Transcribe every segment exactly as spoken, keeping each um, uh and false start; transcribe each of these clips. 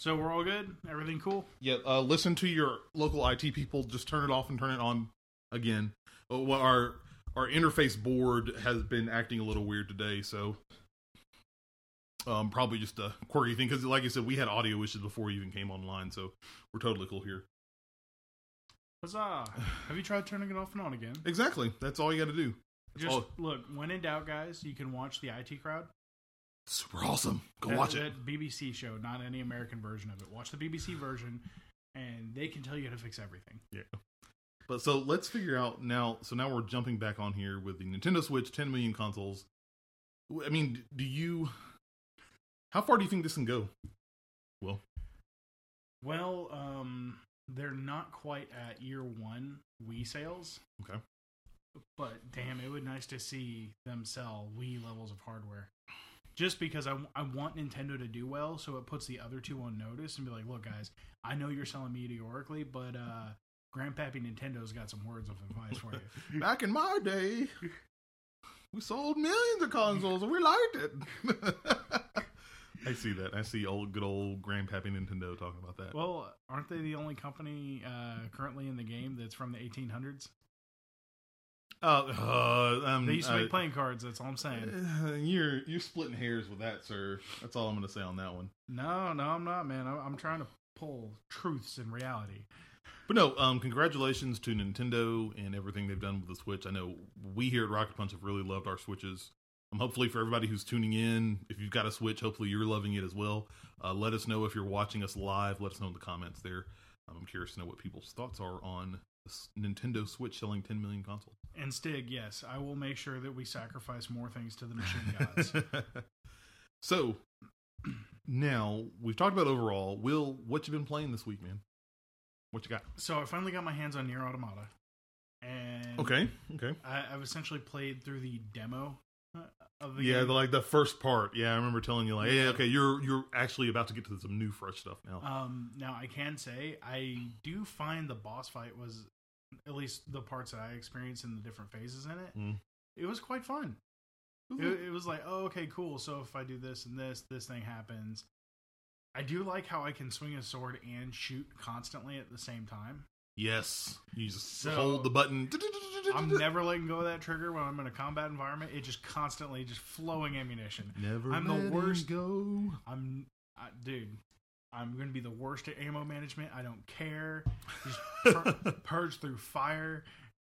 So we're all good? Everything cool? Yeah, uh, listen to your local I T people. Just turn it off and turn it on again. Uh, well, our our interface board has been acting a little weird today, so um, probably just a quirky thing. Because, like I said, we had audio issues before we even came online, so we're totally cool here. Huzzah! Have you tried turning it off and on again? Exactly. That's all you got to do. That's Just all. look. When in doubt, guys, you can watch the I T Crowd. Super awesome. Go that, watch it. That B B C show, not any American version of it. Watch the B B C version, and they can tell you how to fix everything. Yeah. But so let's figure out now. So now we're jumping back on here with the Nintendo Switch, ten million consoles. I mean, do you? How far do you think this can go? Well, well, um, they're not quite at year one Wii sales. Okay. But damn, it would be nice to see them sell Wii levels of hardware. Just because I, I want Nintendo to do well, so it puts the other two on notice and be like, look, guys, I know you're selling meteorically, but uh, Grandpappy Nintendo's got some words of advice for you. Back in my day, we sold millions of consoles and we liked it. I see that. I see old, good old Grandpappy Nintendo talking about that. Well, aren't they the only company uh, currently in the game that's from the eighteen hundreds? Uh, uh, um, they used to make uh, playing cards. That's all I'm saying. Uh, you're you're splitting hairs with that, sir. That's all I'm going to say on that one. No, no, I'm not, man. I'm, I'm trying to pull truths in reality. But no, um, congratulations to Nintendo and everything they've done with the Switch. I know we here at Rocket Punch have really loved our Switches. Um, hopefully, for everybody who's tuning in, if you've got a Switch, hopefully you're loving it as well. Uh, let us know if you're watching us live. Let us know in the comments there. Um, I'm curious to know what people's thoughts are on Nintendo Switch selling ten million consoles. And Stig, yes, I will make sure that we sacrifice more things to the machine gods. So, now, we've talked about overall. Will, what you been playing this week, man? What you got? So, I finally got my hands on Nier Automata. And Okay, okay. I, I've essentially played through the demo uh, of the Yeah, game. the, like the first part. Yeah, I remember telling you, like, yeah, okay, you're you're actually about to get to some new, fresh stuff now. Um, now, I can say, I do find the boss fight was, at least the parts that I experienced in the different phases in it, Mm. it was quite fun. It, it was like, oh, okay, cool. So if I do this and this, this thing happens. I do like how I can swing a sword and shoot constantly at the same time. Yes, you just So, hold the button. I'm never letting go of that trigger when I'm in a combat environment. It just constantly just flowing ammunition. Never I'm the letting worst. go. I'm, I, dude. I'm going to be the worst at ammo management. I don't care. Just pur- purge through fire.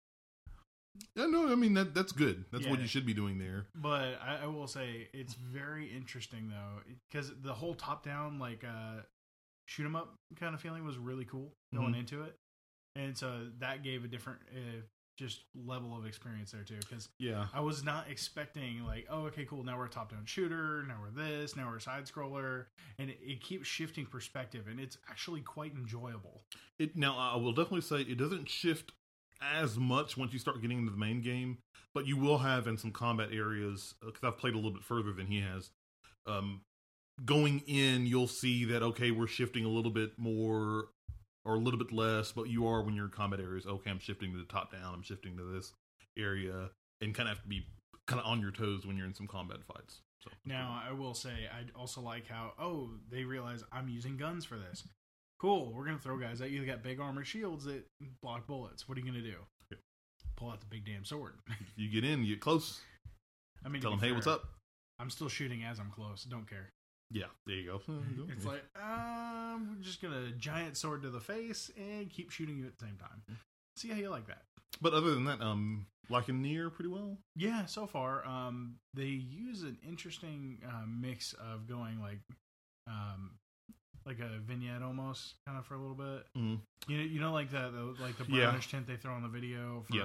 Yeah, no, I mean that that's good. That's Yeah. what you should be doing there. But I, I will say it's very interesting though, because the whole top-down like uh, shoot 'em up kind of feeling was really cool going Mhm. into it, and so that gave a different uh, just level of experience there too. Because Yeah, I was not expecting like, oh, okay, cool. Now we're a top-down shooter. Now we're this. Now we're a side scroller, and it, it keeps shifting perspective, and it's actually quite enjoyable. it now I will definitely say it doesn't shift as much once you start getting into the main game, but you will have in some combat areas, because I've played a little bit further than he has. Um, going in, you'll see that okay, we're shifting a little bit more or a little bit less, but you are when you're in combat areas. Okay, I'm shifting to the top down. I'm shifting to this area, and kind of have to be kind of on your toes when you're in some combat fights. So Now, I will say, I also like how, oh, they realize I'm using guns for this. Cool, we're going to throw guys at you that got big armored shields that block bullets. What are you going to do? Yep. Pull out the big damn sword. you get in, you get close, I mean, tell to them, be hey, fair, what's up? I'm still shooting as I'm close. Don't care. Yeah, there you go. It's like, um, we're just going to giant sword to the face and keep shooting you at the same time. See how you like that. But other than that, um, liking Nier pretty well. Yeah, so far, um, they use an interesting uh, mix of going like, um, like a vignette almost, kind of for a little bit. Mm. You know, you know, like the, the like the Yeah. brownish tint they throw on the video. For, Yep.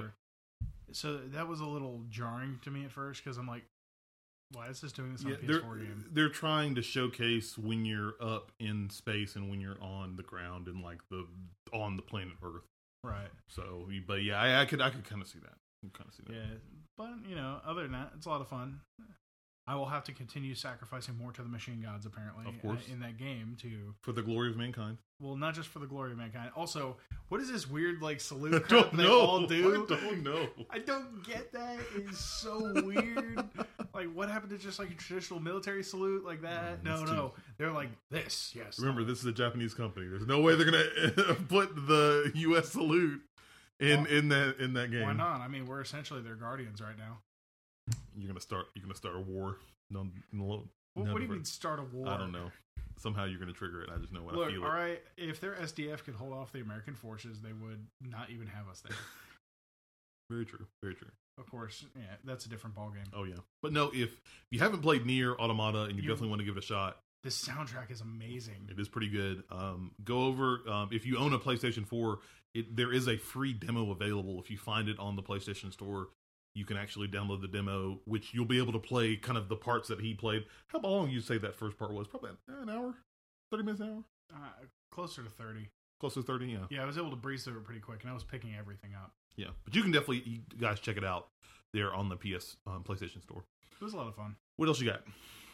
So that was a little jarring to me at first because I'm like, why is this doing this on Yeah, a P S they're, four game? they're trying to showcase when you're up in space and when you're on the ground and like the on the planet Earth. Right. So, but yeah, I, I could I could kind of see that. Kind of see that. Yeah, but you know, other than that, it's a lot of fun. I will have to continue sacrificing more to the machine gods, apparently, Of course. uh, in that game to For the glory of mankind. well, not just for the glory of mankind. Also, what is this weird like salute I crap don't they know. all do? I don't know. I don't get that. It's so weird. Like, what happened to just like a traditional military salute like that? Mm, No, it's no, too- they're like this. Yes. Remember, this is a Japanese company. There's no way they're gonna put the U S salute in Well, in that in that game. Why not? I mean, we're essentially their guardians right now. You're gonna start. You're gonna start a war. No, no, What, none what do you of it. mean start a war? I don't know. Somehow you're gonna trigger it. I just know what Look, I feel. all It. right. If their S D F could hold off the American forces, they would not even have us there. Very true. Very true. Of course, yeah, that's a different ballgame. Oh yeah. But no, if, if you haven't played Nier Automata and you, You- definitely want to give it a shot, This soundtrack is amazing. it is pretty good. Um, go over um, if you own a PlayStation four. It, there is a free demo available. If you find it on the PlayStation Store, you can actually download the demo, which you'll be able to play kind of the parts that he played. How long you say that first part was? Probably an hour, thirty minutes an hour, Uh, closer to thirty. close to thirty. Yeah, Yeah, I was able to breeze through it pretty quick, and I was picking everything up. yeah. But you can definitely, you guys, check it out there on the P S um, PlayStation Store. It was a lot of fun. What else you got?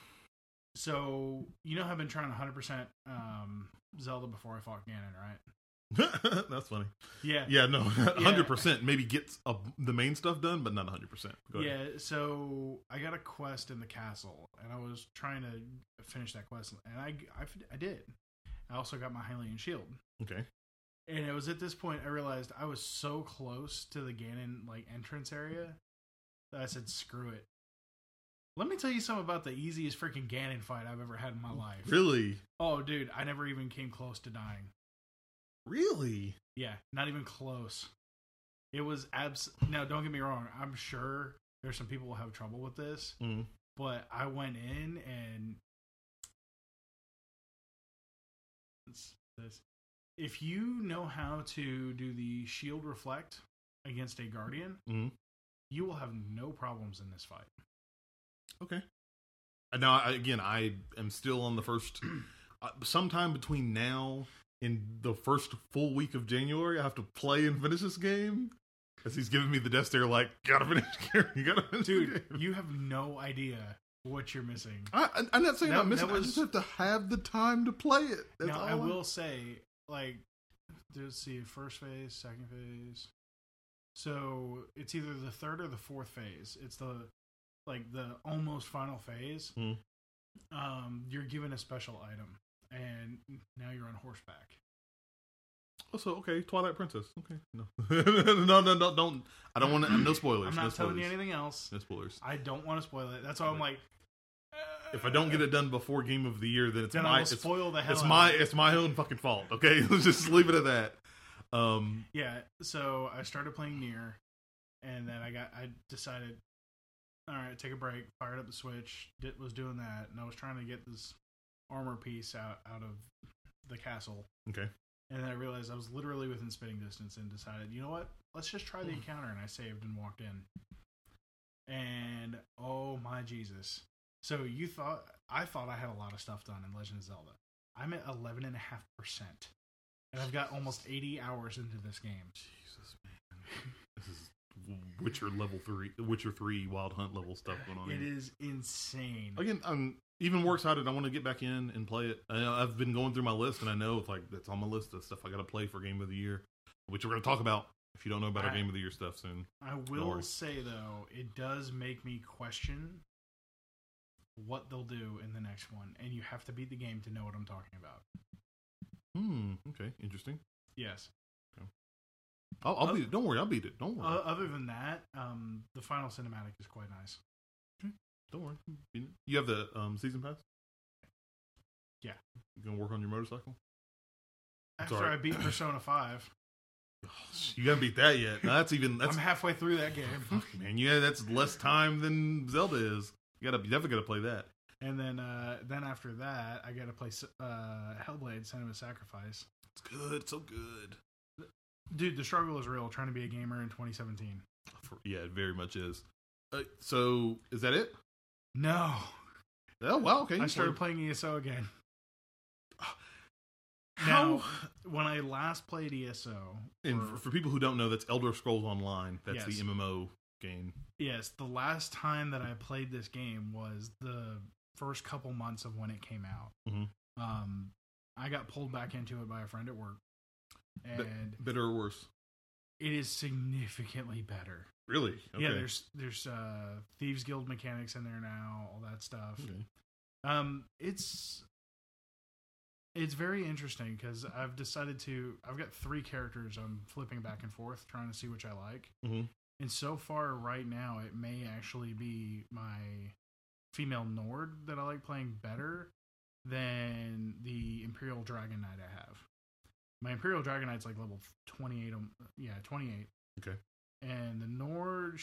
So, you know how I've been trying one hundred percent um, Zelda before I fought Ganon, right? That's funny. Yeah. Yeah, no, one hundred percent. Maybe get uh, the main stuff done, but not one hundred percent. Go ahead. Yeah, so I got a quest in the castle, and I was trying to finish that quest, and I, I, I did. I also got my Hylian shield. Okay. And it was at this point I realized I was so close to the Ganon like entrance area that I said, screw it. Let me tell you something about the easiest freaking Ganon fight I've ever had in my life. Really? Oh, dude, I never even came close to dying. Really? Yeah, not even close. It was abs. Now, don't get me wrong. I'm sure there's some people who have trouble with this, Mm. but I went in and it's this. If you know how to do the shield reflect against a guardian, Mm. you will have no problems in this fight. Okay. And now, I, again, I am still on the first. Uh, sometime between now and the first full week of January, I have to play and finish this game. As he's giving me the death stare, like, gotta finish the game. You gotta finish Dude, the game. you have no idea what you're missing. I, I- I'm not saying That- I'm missing. that I was- just have to have the time to play it. That's Now, all I I'm- will say, like, let's see, first phase, second phase. So it's either the third or the fourth phase. It's the like the almost final phase. Hmm. Um, you're given a special item, and now you're on horseback. Also, okay, Twilight Princess. Okay, no, no, no, no, don't. I don't want to. No spoilers. I'm no not spoilers. telling you anything else. No spoilers. I don't want to spoil it. That's why I'm like, If I don't get it done before Game of the Year, then it's then I my will it's, spoil the hell it's out my of it. it's my own fucking fault. Okay, let's just leave it at that. Um, Yeah, so I started playing Nier, and then I got I decided, all right, take a break, fired up the Switch, did, was doing that, and I was trying to get this armor piece out out of the castle, okay. and then I realized I was literally within spitting distance, and decided, you know what, let's just try the Hmm. encounter, and I saved and walked in, and oh my Jesus! So you thought I thought I had a lot of stuff done in Legend of Zelda. I'm at eleven and a half percent. And I've got almost eighty hours into this game. Jesus, man, this is Witcher level three, Witcher three Wild Hunt level stuff going on. It here. is insane. Again, I'm even more excited. I want to get back in and play it. I, I've been going through my list, and I know it's like that's on my list of stuff I got to play for Game of the Year, which we're going to talk about. If you don't know about our I- Game of the Year stuff soon, I No will worries. say though, it does make me question what they'll do in the next one, and you have to beat the game to know what I'm talking about. hmm. Okay, interesting. Yes. I'll, I'll Uh, beat it. Don't worry, I'll beat it. Don't worry. Uh, other than that, um, the final cinematic is quite nice. Don't worry. Beat it. You have the um, season pass. Yeah. You gonna work on your motorcycle? After Sorry. I beat Persona five, You haven't beat that yet. No, that's even that's I'm halfway through that game, fuck, man. Yeah, that's less time than Zelda is. You gotta you definitely gotta play that. and then uh, then after that, I got to play uh, Hellblade: Senua's Sacrifice. It's good. It's so good. Dude, the struggle is real. Trying to be a gamer in twenty seventeen. For, yeah, it very much is. Uh, so is that it? No, Oh wow. Okay. I started Well, playing E S O again. how? Now, when I last played E S O, and for- for, for people who don't know, that's Elder Scrolls Online. That's Yes. the M M O game. Yes, the last time that I played this game was the first couple months of when it came out. Mm-hmm. Um, I got pulled back into it by a friend at work, and Be- better or worse? it is significantly better. Really? Okay. Yeah, there's there's uh, Thieves Guild mechanics in there now, all that stuff. Okay. Um, it's it's very interesting because I've decided to. I've got three characters. I'm flipping back and forth, trying to see which I like. Mm-hmm. And so far, right now, it may actually be my female Nord that I like playing better than the Imperial Dragon Knight I have. My Imperial Dragon Knight's like level twenty-eight. Um, yeah, twenty-eight. Okay. And the Nord,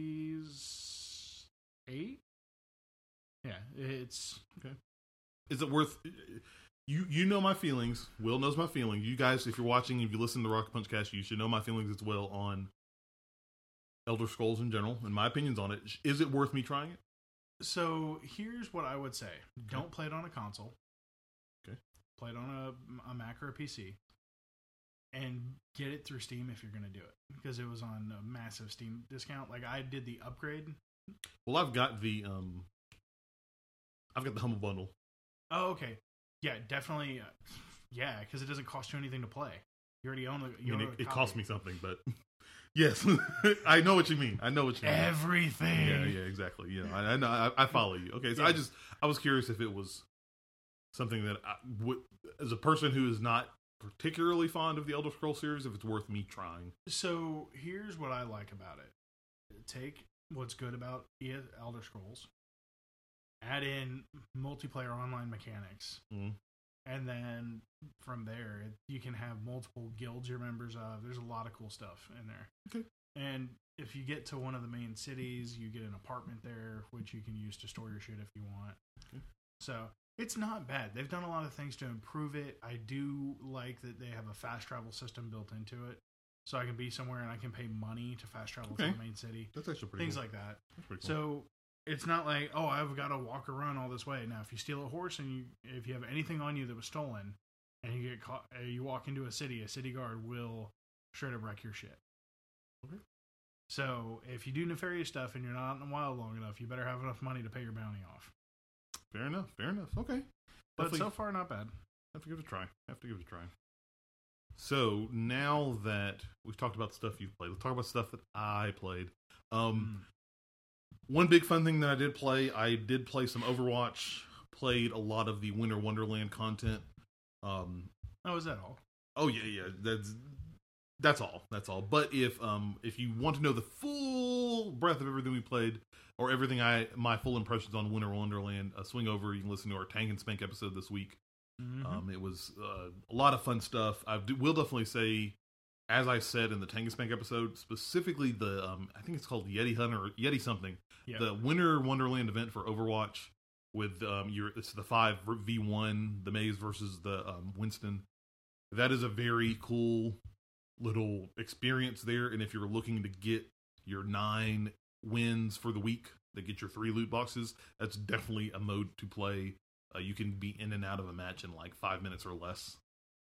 she's eight. Yeah, it's okay. Is it worth? You you know my feelings. Will knows my feelings. You guys, if you're watching, if you listen to the Rocket Punch Cast, you should know my feelings as well on Elder Scrolls in general, and my opinions on it. Is it worth me trying it? So here's what I would say: don't play it on a console. Okay. Play it on a, a Mac or a P C, and get it through Steam if you're going to do it, because it was on a massive Steam discount. Like I did the upgrade. Well, I've got the um, I've got the Humble Bundle. Oh, okay. Yeah, definitely. Uh, yeah, because it doesn't cost you anything to play. You already own the. You I mean, own it, the it copy. costs me something, but yes, I know what you mean. I know what you mean. Everything. Yeah, yeah, exactly. You know, I, I know. I, I follow you. Okay, so Yeah. I just I was curious if it was something that I would, as a person who is not particularly fond of the Elder Scrolls series, if it's worth me trying. So here's what I like about it. Take what's good about E- Elder Scrolls, add in multiplayer online mechanics, Mm. and then from there you can have multiple guilds you're members of. There's a lot of cool stuff in there. Okay. And if you get to one of the main cities, you get an apartment there, which you can use to store your shit if you want. Okay. So it's not bad. They've done a lot of things to improve it. I do like that they have a fast travel system built into it. So I can be somewhere and I can pay money to fast travel Okay. to the main city. That's actually pretty Things cool. like that. That's pretty cool. So it's not like, oh, I've got to walk or run all this way. Now, if you steal a horse and you, if you have anything on you that was stolen, and you get caught, uh, you walk into a city, a city guard will straight up wreck your shit. Okay. So if you do nefarious stuff and you're not in the wild long enough, you better have enough money to pay your bounty off. Fair enough. Fair enough. Okay. But Definitely so far, not bad. have to give it a try. Have to give it a try. So now that we've talked about stuff you've played, let's talk about stuff that I played. Um, Mm. One big fun thing that I did play, I did play some Overwatch. Played a lot of the Winter Wonderland content. Um, Oh, is that all? oh yeah, yeah. That's that's all. That's all. But if um if you want to know the full breadth of everything we played, or everything I my full impressions on Winter Wonderland, uh, swing over. You can listen to our Tank and Spank episode this week. Mm-hmm. Um, it was uh, a lot of fun stuff. I do, will definitely say, as I said in the Tank and Spank episode, specifically the um, I think it's called Yeti Hunter or Yeti something. Yeah. The Winter Wonderland event for Overwatch with um, your it's the five v one, the Maze versus the um, Winston. That is a very cool little experience there. And if you're looking to get your nine wins for the week, that get your three loot boxes, that's definitely a mode to play. Uh, you can be in and out of a match in like five minutes or less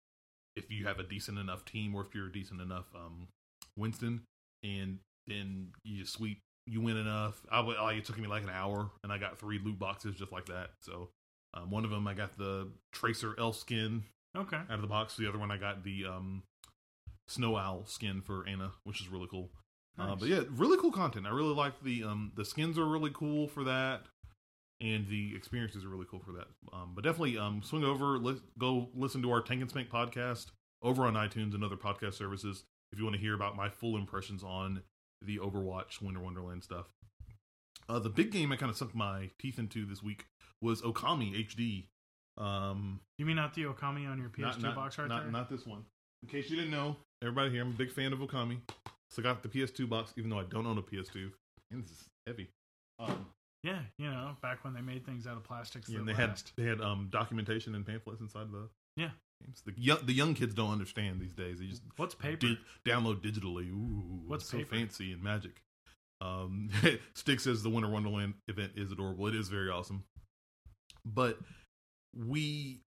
if you have a decent enough team, or if you're a decent enough um, Winston, and then you just sweep, you win enough. I, like, it took me like an hour, and I got three loot boxes just like that. So um, one of them I got the Tracer elf skin Okay. out of the box. The other one I got the um, Snow Owl skin for Anna, which is really cool. Uh, Nice. but yeah, really cool content. I really like the um, the skins are really cool for that. And the experiences are really cool for that. Um, but definitely um, swing over, li- go listen to our Tank and Spank podcast over on iTunes and other podcast services if you want to hear about my full impressions on the Overwatch Winter Wonderland stuff. Uh, the big game I kind of sunk my teeth into this week was Okami H D. Um, You mean not the Okami on your P S two not, not, box right not, there? Not this one. In case you didn't know, everybody here, I'm a big fan of Okami. So I got the P S two box, even though I don't own a P S two. And this is heavy. Um, Yeah, you know, back when they made things out of plastics. Yeah, that and they had last. they had um documentation and pamphlets inside the Yeah. games. The young the young kids don't understand these days. They just What's paper? di- download digitally. Ooh, What's it's so paper? fancy and magic. Um, Stick says the Winter Wonderland event is adorable. It is very awesome. But we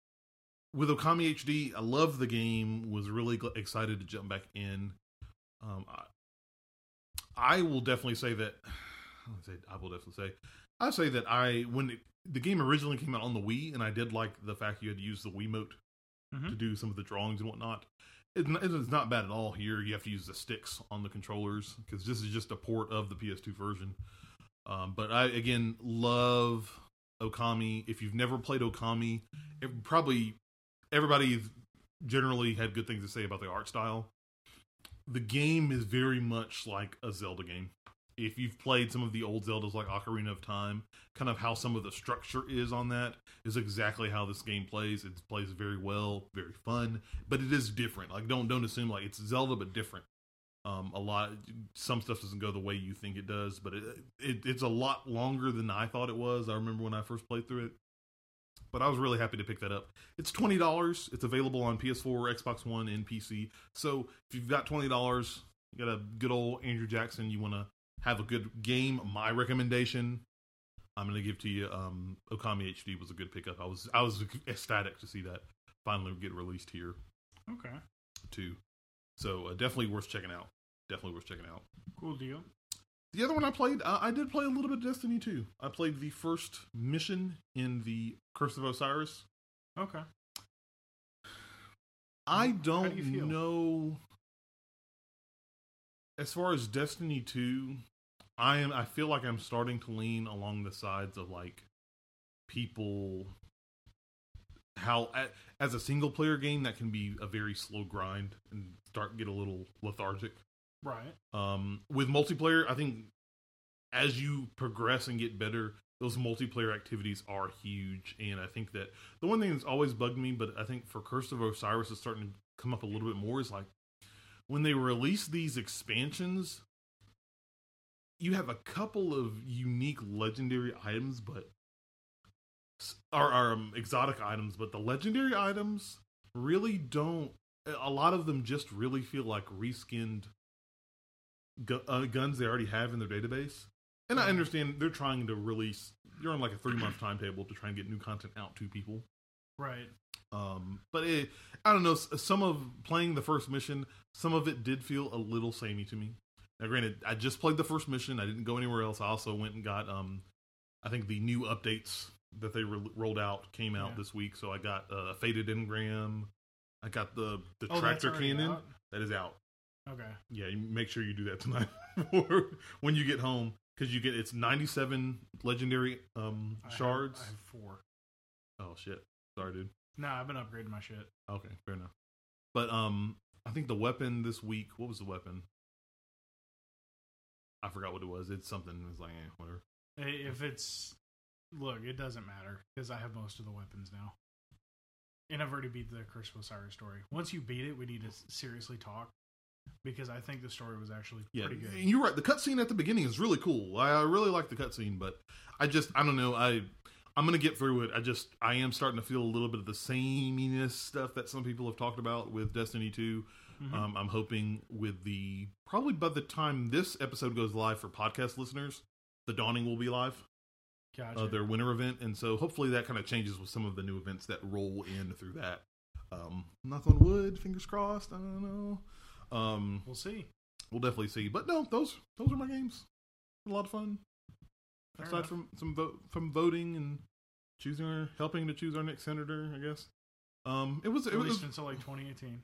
with Okami H D, I love the game. Was really gl- excited to jump back in. Um, I, I will definitely say that. I say I will definitely say. I say that I when it, the game originally came out on the Wii, and I did like the fact you had to use the Wiimote Mhm. to do some of the drawings and whatnot. It, it's not bad at all here. You have to use the sticks on the controllers because this is just a port of the P S two version. Um, but I again love Okami. If you've never played Okami, it, probably everybody generally had good things to say about the art style. The game is very much like a Zelda game. If you've played some of the old Zeldas like Ocarina of Time, kind of how some of the structure is on that is exactly how this game plays. It plays very well, very fun, but it is different. Like don't don't assume like it's Zelda but different. Um, a lot, some stuff doesn't go the way you think it does, but it, it it's a lot longer than I thought it was. I remember when I first played through it, but I was really happy to pick that up. It's twenty dollars. It's available on P S four, Xbox One, and P C. So if you've got twenty dollars, you got a good old Andrew Jackson, you want to have a good game, my recommendation, I'm going to give to you um, Okami H D was a good pickup. I was I was ecstatic to see that finally get released here Okay. too. So uh, definitely worth checking out. Definitely worth checking out. Cool deal. The other one I played, uh, I did play a little bit of Destiny two. I played the first mission in the Curse of Osiris. Okay. I don't do you feel? know. As far as Destiny two, I am. I feel like I'm starting to lean along the sides of like people. How as a single player game that can be a very slow grind and start get a little lethargic. Right. Um, with multiplayer, I think as you progress and get better, those multiplayer activities are huge. And I think that the one thing that's always bugged me, but I think for Curse of Osiris is starting to come up a little bit more, is like when they release these expansions, you have a couple of unique legendary items, but are, are um, exotic items, but the legendary items really don't. A lot of them just really feel like reskinned gu- uh, guns they already have in their database. And I understand they're trying to release. You're on like a three month timetable to try and get new content out to people. Right. Um, but it, I don't know. Some of playing the first mission, some of it did feel a little samey to me. Now, granted, I just played the first mission. I didn't go anywhere else. I also went and got, um, I think the new updates that they re- rolled out came out Yeah. this week. So I got a uh, Faded Engram. I got the the Oh, that's tractor already cannon out? that is out. Okay. Yeah, you make sure you do that tonight or when you get home, because you get it's ninety-seven legendary um I have- shards. I have four. Oh shit! Sorry, dude. No, I've been upgrading my shit. Okay, fair enough. But um, I think the weapon this week. What was the weapon? I forgot what it was. It's something. It's like eh, whatever. Hey, If it's look, it doesn't matter because I have most of the weapons now, and I've already beat the Curse of Osiris story. Once you beat it, we need to seriously talk because I think the story was actually Yeah, pretty good. and you're right. The cutscene at the beginning is really cool. I, I really like the cutscene, but I just I don't know. I I'm gonna get through it. I just I am starting to feel a little bit of the sameness stuff that some people have talked about with Destiny two. Mhm. Um, I'm hoping with the probably by the time this episode goes live for podcast listeners, the Dawning will be live. Gotcha. Uh, their winter event, and so hopefully that kind of changes with some of the new events that roll in through that. Um, knock on wood, fingers crossed. I don't know. Um, we'll see. we'll definitely see. But no, those those are my games. A lot of fun. Fair Aside enough. from some vote from voting and choosing our helping to choose our next senator, I guess. Um, it was it At was least until like twenty eighteen.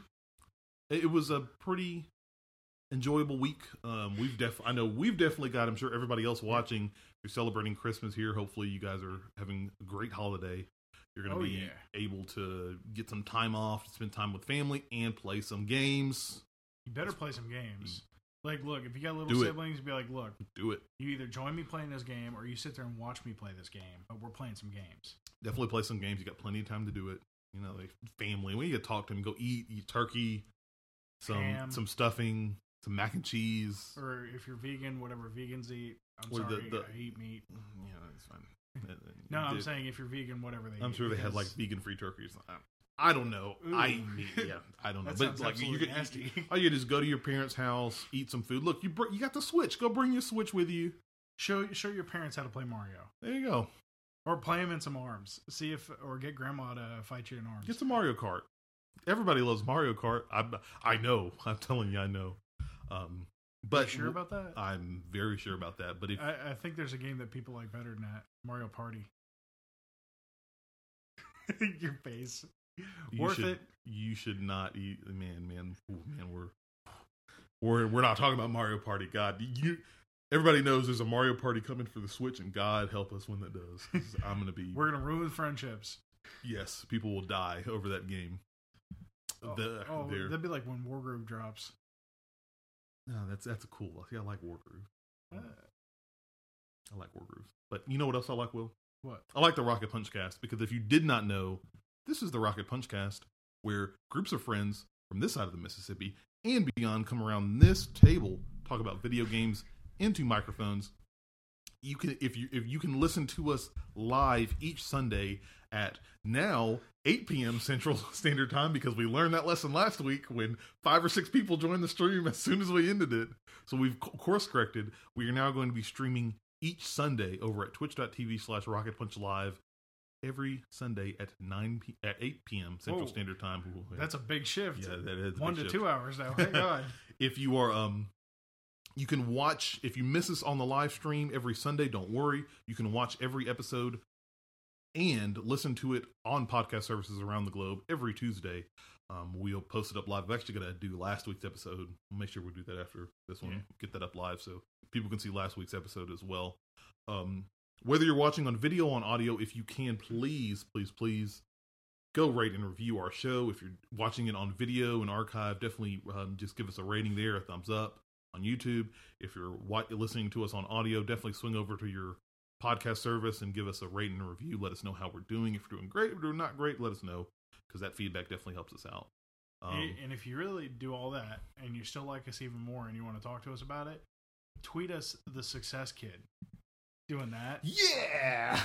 it was a pretty enjoyable week. Um, we've def I know we've definitely got. I'm sure everybody else watching, you're celebrating Christmas here. Hopefully, you guys are having a great holiday. You're going to Oh, be yeah. able to get some time off, spend time with family, and play some games. You better play some games. Like, look, if you got little Do it. siblings, be like, look, Do it. you either join me playing this game or you sit there and watch me play this game. But we're playing some games. Definitely play some games. You got plenty of time to do it. You know, like family. When you get to talk to them, go eat, eat turkey, some Ham. some stuffing, some mac and cheese. Or if you're vegan, whatever vegans eat. I'm Or the- sorry, the- I eat meat. Yeah, that's fine. No, I'm Did- saying if you're vegan, whatever they I'm eat. sure they had like because vegan free turkeys. I don't know. Ooh. I eat meat. Yeah, I don't know. That But sounds like you, absolutely you, nasty. you, all you just go to your parents' house, eat some food. Look, you br- you got the Switch. Go bring your Switch with you. Show show your parents how to play Mario. There you go. Or play him in some arms. See if, or get grandma to fight you in arms. Get some Mario Kart. Everybody loves Mario Kart. I I know. I'm telling you, I know. Um, But Are you sure about that? I'm very sure about that. But if I, I think there's a game that people like better than that, Mario Party. Your face. you Worth should, it. you should not eat. Man, man, ooh, man, we're we're we're not talking about Mario Party. God, you. Everybody knows there's a Mario Party coming for the Switch, and God help us when that does. 'Cause I'm gonna be. We're gonna ruin friendships. Yes, people will die over that game. Oh, The, oh they're- that'd be like when Wargroove drops. no, that's that's a cool. See, I like Wargroove. Uh, I like Wargroove. But you know what else I like, Will? what? I like the Rocket Punch Cast because if you did not know, this is the Rocket Punch Cast where groups of friends from this side of the Mississippi and beyond come around this table, talk about video games into microphones. You can if you if you can listen to us live each Sunday at now eight p.m. Central Standard Time, because we learned that lesson last week when five or six people joined the stream as soon as we ended it. So we've course corrected. We are now going to be streaming each Sunday over at twitch.tv slash Rocket Punch Live every Sunday at nine p- at eight p.m. Central Whoa. Standard Time. That's a big shift. Yeah, that is a One big to shift. two hours now. Thank God. If you are um you can watch, if you miss us on the live stream every Sunday, don't worry. You can watch every episode and listen to it on podcast services around the globe every Tuesday. Um, we'll post it up live. I'm actually going to do last week's episode. I'll make sure we do that after this one. Yeah. Get that up live so people can see last week's episode as well. Um, whether you're watching on video or on audio, if you can, please, please, please go rate and review our show. If you're watching it on video and archive, definitely um, just give us a rating there, a thumbs up. On YouTube, if you're wa- listening to us on audio, definitely swing over to your podcast service and give us a rating and review. Let us know how we're doing. If we're doing great, if we're doing not great, let us know, because that feedback definitely helps us out. Um, and if you really do all that and you still like us even more and you want to talk to us about it, tweet us the Success Kid. Doing that. yeah,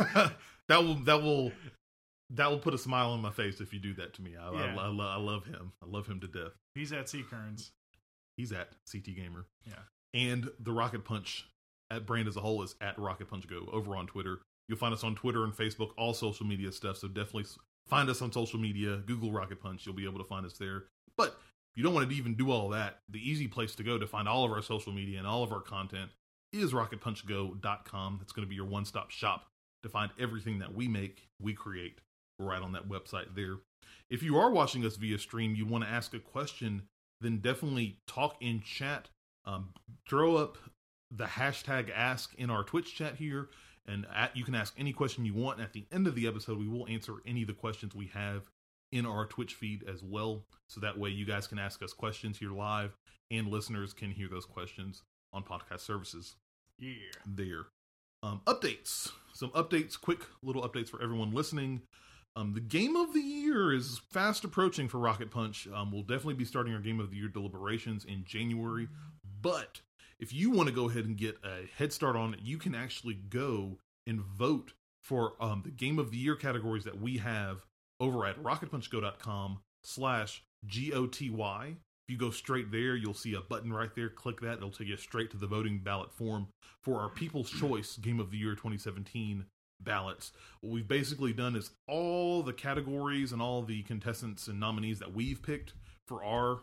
that will that will that will put a smile on my face if you do that to me. I, Yeah. I, I, lo- I love him. I love him to death. He's at Sea Currents. He's at C T Gamer. Yeah. And the Rocket Punch at brand as a whole is at Rocket Punch Go over on Twitter. You'll find us on Twitter and Facebook, all social media stuff. So definitely find us on social media. Google Rocket Punch. You'll be able to find us there. But if you don't want to even do all that, the easy place to go to find all of our social media and all of our content is rocket punch go dot com. That's going to be your one-stop shop to find everything that we make, we create. We're right on that website there. If you are watching us via stream, you want to ask a question, then definitely talk in chat. Um, throw up the hashtag ask in our Twitch chat here, and at, you can ask any question you want. And at the end of the episode, we will answer any of the questions we have in our Twitch feed as well. So that way you guys can ask us questions here live, and listeners can hear those questions on podcast services. Yeah. There. Um, updates. Some updates, quick little updates for everyone listening. Um, the Game of the Year is fast approaching for Rocket Punch. Um, we'll definitely be starting our Game of the Year deliberations in January. But if you want to go ahead and get a head start on it, you can actually go and vote for um, the Game of the Year categories that we have over at rocket punch go dot com slash G O T Y. If you go straight there, you'll see a button right there. Click that. It'll take you straight to the voting ballot form for our People's Choice Game of the Year twenty seventeen ballots. What we've basically done is all the categories and all the contestants and nominees that we've picked for our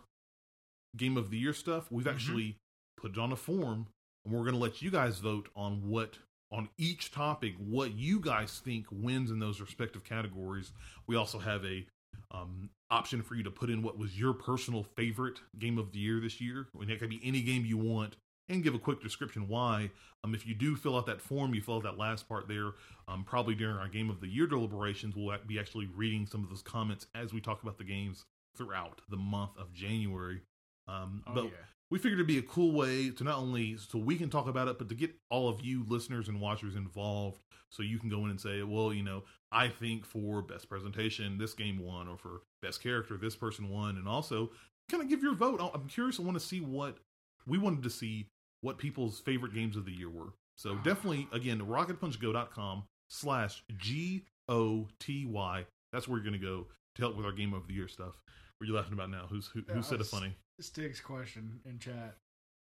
Game of the Year stuff, we've Mhm. actually put it on a form, and we're going to let you guys vote on what, on each topic, what you guys think wins in those respective categories. We also have a um, option for you to put in what was your personal favorite Game of the Year this year. I mean, it could be any game you want, and give a quick description why. Um, if you do fill out that form, you fill out that last part there, um, probably during our Game of the Year deliberations, we'll be actually reading some of those comments as we talk about the games throughout the month of January. Um, Oh, but yeah. we figured it'd be a cool way to not only so we can talk about it, but to get all of you listeners and watchers involved, so you can go in and say, well, you know, I think for best presentation, this game won, or for best character, this person won, and also kind of give your vote. I'm curious. I want to see what we wanted to see what people's favorite games of the year were. So definitely, again, rocket punch go dot com slash G O T Y. That's where you're going to go to help with our Game of the Year stuff. What are you laughing about now? Who's who, who said a funny? Stig's question in chat.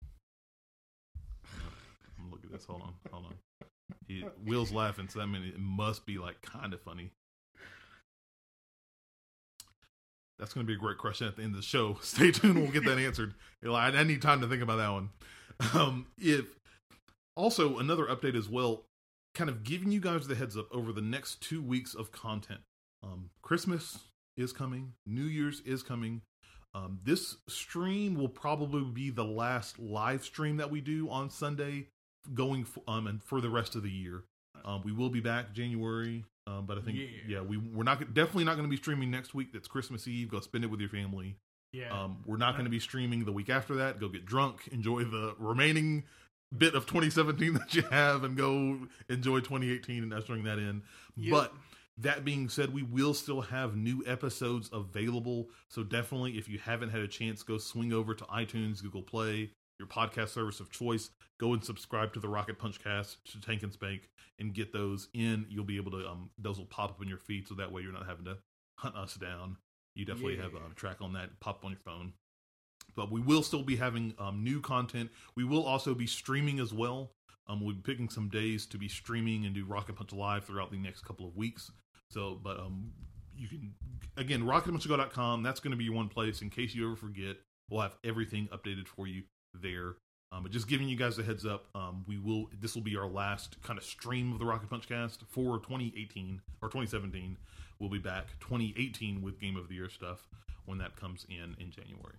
I'm looking at this. Hold on, hold on. He, Will's laughing, so that means it must be like kind of funny. That's going to be a great question at the end of the show. Stay tuned. We'll get that answered. I, I need time to think about that one. Um, if also another update as well, kind of giving you guys the heads up over the next two weeks of content. Um, Christmas is coming. New Year's is coming. Um, this stream will probably be the last live stream that we do on Sunday going f- um, and for the rest of the year. Um, we will be back January, um, but I think, yeah, yeah we, we're not definitely not going to be streaming next week. That's Christmas Eve. Go spend it with your family. Yeah. Um, we're not going to be streaming the week after that. Go get drunk, enjoy the remaining bit of twenty seventeen that you have, and go enjoy twenty eighteen and ushering that in. Yep. But that being said, we will still have new episodes available. So definitely, if you haven't had a chance, go swing over to iTunes, Google Play, your podcast service of choice. Go and subscribe to the Rocket Punch Cast, to Tank and Spank, and get those in. You'll be able to, um, those will pop up in your feed, so that way you're not having to hunt us down. You definitely yeah. have a track on that, pop on your phone. But we will still be having um, new content. We will also be streaming as well. Um, we'll be picking some days to be streaming and do Rocket Punch Live throughout the next couple of weeks. So, but um, you can, again, rocket punch go dot com, that's going to be your one place. In case you ever forget, we'll have everything updated for you there. Um, but just giving you guys a heads up, um, we will. This will be our last kind of stream of the Rocket Punch Cast for twenty eighteen or twenty seventeen. We'll be back twenty eighteen with Game of the Year stuff when that comes in in January.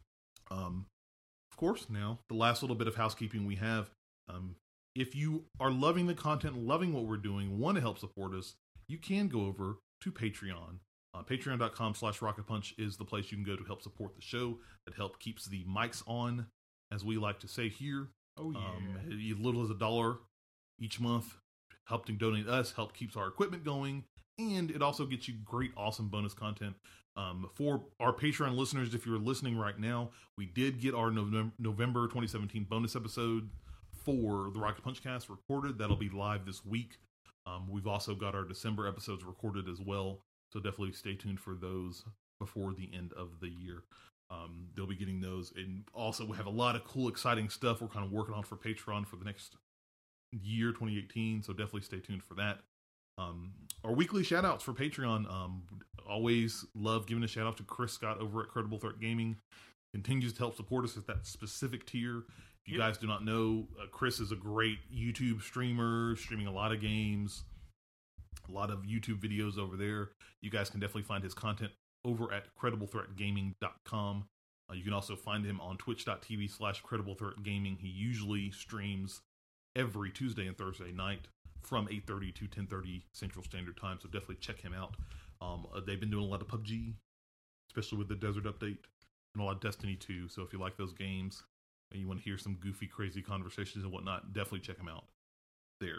Um, of course, now the last little bit of housekeeping we have. Um, if you are loving the content, loving what we're doing, want to help support us, you can go over to Patreon. Uh, Patreon dot com slash Rocket Punch is the place you can go to help support the show. That help keeps the mics on, as we like to say here. Oh yeah. Um, as little as a dollar each month, helping donate us, help keeps our equipment going, and it also gets you great, awesome bonus content. Um, for our Patreon listeners, if you're listening right now, we did get our November, November twenty seventeen bonus episode for the Rocket Punch Cast recorded. That'll be live this week. Um, we've also got our December episodes recorded as well, so definitely stay tuned for those before the end of the year. Um, they'll be getting those, and also we have a lot of cool, exciting stuff we're kind of working on for Patreon for the next year, twenty eighteen, so definitely stay tuned for that. Um, our weekly shout outs for Patreon. Um, always love giving a shout out to Chris Scott over at Credible Threat Gaming. Continues to help support us at that specific tier. If you yep. guys do not know, uh, Chris is a great YouTube streamer, streaming a lot of games, a lot of YouTube videos over there. You guys can definitely find his content over at credible threat gaming dot com. Uh, you can also find him on twitch dot t v slash credible threat gaming. He usually streams every Tuesday and Thursday night from eight thirty to ten thirty Central Standard Time, so definitely check him out. Um, uh, they've been doing a lot of P U B G, especially with the Desert Update, and a lot of Destiny two, so if you like those games and you want to hear some goofy, crazy conversations and whatnot, definitely check him out there.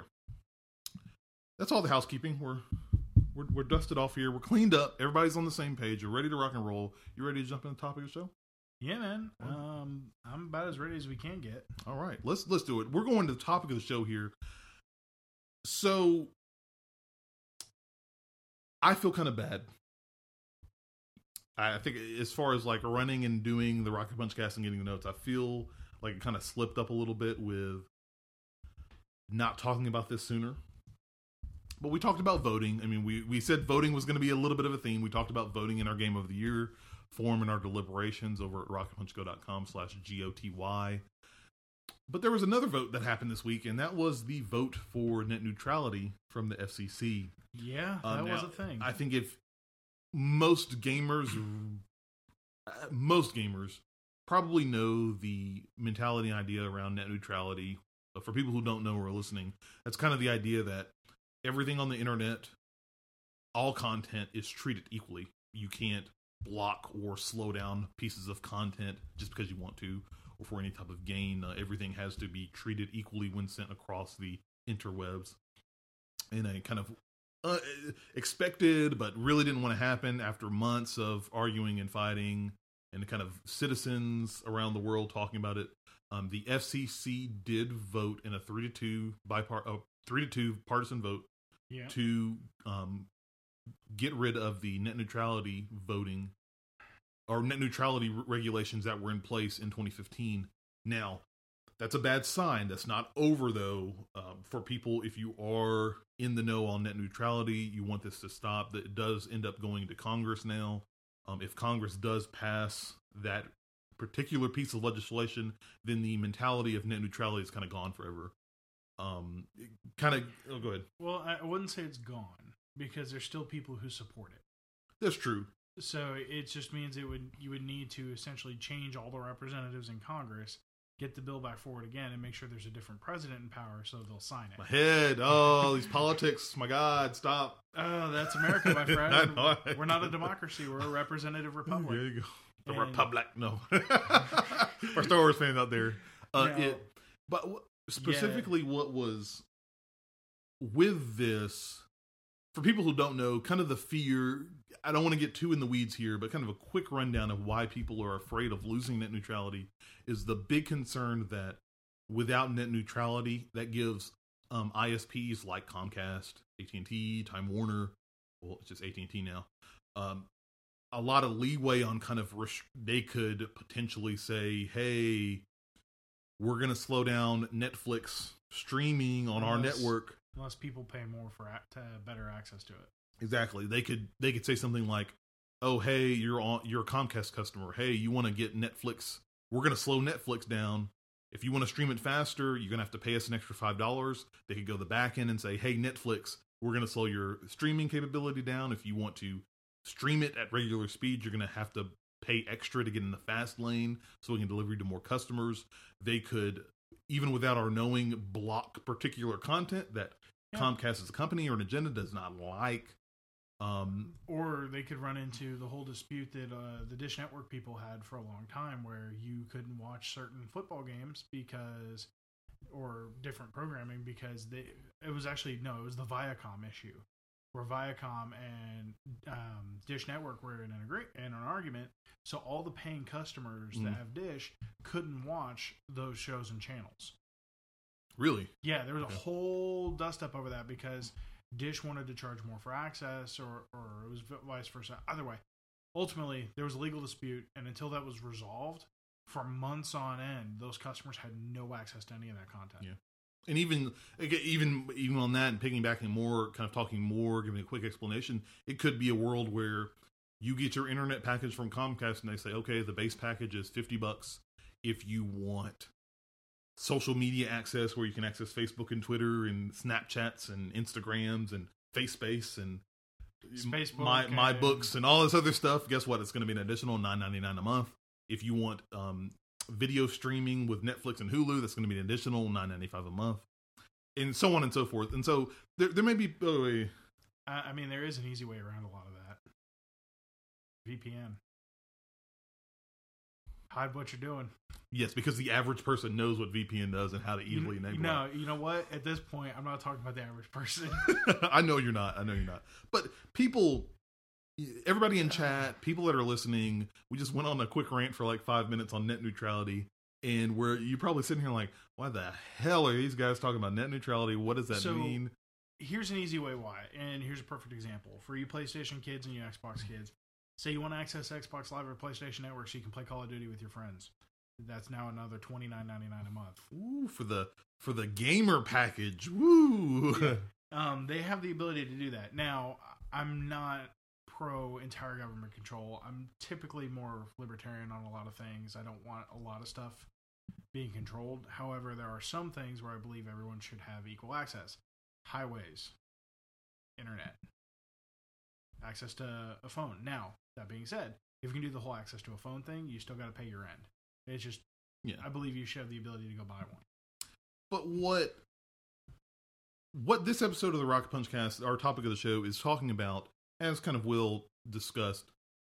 That's all the housekeeping. We're we're, we're dusted off here. We're cleaned up. Everybody's on the same page. You're ready to rock and roll. You ready to jump in the topic of the show? Yeah, man. Um, I'm about as ready as we can get. All right, let's let's do it. We're going to the topic of the show here. So, I feel kind of bad. I think as far as like running and doing the Rocket Punch Cast and getting the notes, I feel like it kind of slipped up a little bit with not talking about this sooner. But we talked about voting. I mean, we, we said voting was going to be a little bit of a theme. We talked about voting in our Game of the Year form in our deliberations over at rocket punch go dot com slash G O T Y. But there was another vote that happened this week, and that was the vote for net neutrality from the F C C. Yeah, that um, was a thing. I think if most gamers, most gamers probably know the mentality and idea around net neutrality. But for people who don't know or are listening, that's kind of the idea that everything on the internet, all content is treated equally. You can't block or slow down pieces of content just because you want to, or for any type of gain. Uh, everything has to be treated equally when sent across the interwebs. In a kind of uh, expected, but really didn't want to happen after months of arguing and fighting, and kind of citizens around the world talking about it. Um, the F C C did vote in a three to two bipart, uh, three to two partisan vote yeah. to um, get rid of the net neutrality voting or net neutrality r- regulations that were in place in twenty fifteen. Now, that's a bad sign. That's not over, though. Um, for people, if you are in the know on net neutrality, you want this to stop. That it does end up going to Congress now. Um, if Congress does pass that particular piece of legislation, then the mentality of net neutrality is kind of gone forever. Um, kind of. Oh, go ahead. Well, I wouldn't say it's gone because there's still people who support it. That's true. So it just means it would you would need to essentially change all the representatives in Congress, get the bill back forward again, and make sure there's a different president in power so they'll sign it. My head. Oh, these politics. My God, stop. Oh, that's America, my friend. I know. We're not a democracy. We're a representative republic. There you go. The And- Republic. No. Our Star Wars fans out there. Uh, No. it, but w- specifically, what was with this, for people who don't know, kind of the fear. I don't want to get too in the weeds here, but kind of a quick rundown of why people are afraid of losing net neutrality is the big concern that without net neutrality, that gives um, I S Ps like Comcast, A T and T, Time Warner, well, it's just A T and T now, um, a lot of leeway on kind of, res- they could potentially say, hey, we're going to slow down Netflix streaming on our Unless- network. Unless people pay more for a- to have better access to it. Exactly. They could they could say something like, "Oh, hey, you're on you're a Comcast customer. Hey, you want to get Netflix? We're going to slow Netflix down. If you want to stream it faster, you're going to have to pay us an extra five dollars." They could go the back end and say, "Hey, Netflix, we're going to slow your streaming capability down. If you want to stream it at regular speed, you're going to have to pay extra to get in the fast lane so we can deliver you to more customers." They could, even without our knowing, block particular content that Yeah. Comcast as a company or an agenda does not like. Um, Or they could run into the whole dispute that uh, the Dish Network people had for a long time where you couldn't watch certain football games because, or different programming because they, it was actually, no, it was the Viacom issue where Viacom and um, Dish Network were in an agree in an argument. So all the paying customers Mm. that have Dish couldn't watch those shows and channels. really? Yeah, there was a Okay. whole dust up over that because Dish wanted to charge more for access, or or it was vice versa. Either way, ultimately there was a legal dispute, and until that was resolved, for months on end, those customers had no access to any of that content. Yeah. And even again, even even on that, and piggybacking more, kind of talking more, giving a quick explanation, it could be a world where you get your internet package from Comcast, and they say, okay, the base package is fifty bucks. If you want social media access, where you can access Facebook and Twitter and Snapchats and Instagrams and FaceSpace and Facebook my my and- books and all this other stuff, guess what? It's going to be an additional nine ninety-nine a month. If you want um, video streaming with Netflix and Hulu, that's going to be an additional nine ninety-five a month, and so on and so forth. And so there there may be. Oh, wait. I I mean, there is an easy way around a lot of that. V P N. Hide what you're doing. Yes, because the average person knows what V P N does and how to easily enable No, you know what? At this point, I'm not talking about the average person. it. I know you're not. I know you're not. But people, everybody in chat, people that are listening, we just went on a quick rant for like five minutes on net neutrality, and where you're probably sitting here like, why the hell are these guys talking about net neutrality? What does that So, mean? Here's an easy way why, and here's a perfect example for you PlayStation kids and you Xbox kids. Say you want to access Xbox Live or PlayStation Network so you can play Call of Duty with your friends. That's now another twenty-nine ninety-nine a month. Ooh, for the for the gamer package. Woo. Yeah. Um, they have the ability to do that. Now, I'm not pro entire government control. I'm typically more libertarian on a lot of things. I don't want a lot of stuff being controlled. However, there are some things where I believe everyone should have equal access. Highways, internet, access to a phone. Now, that being said, if you can do the whole access to a phone thing, you still got to pay your end. It's just, Yeah. I believe you should have the ability to go buy one. But what what this episode of the Rocket Punch Cast, our topic of the show, is talking about, as kind of Will discussed,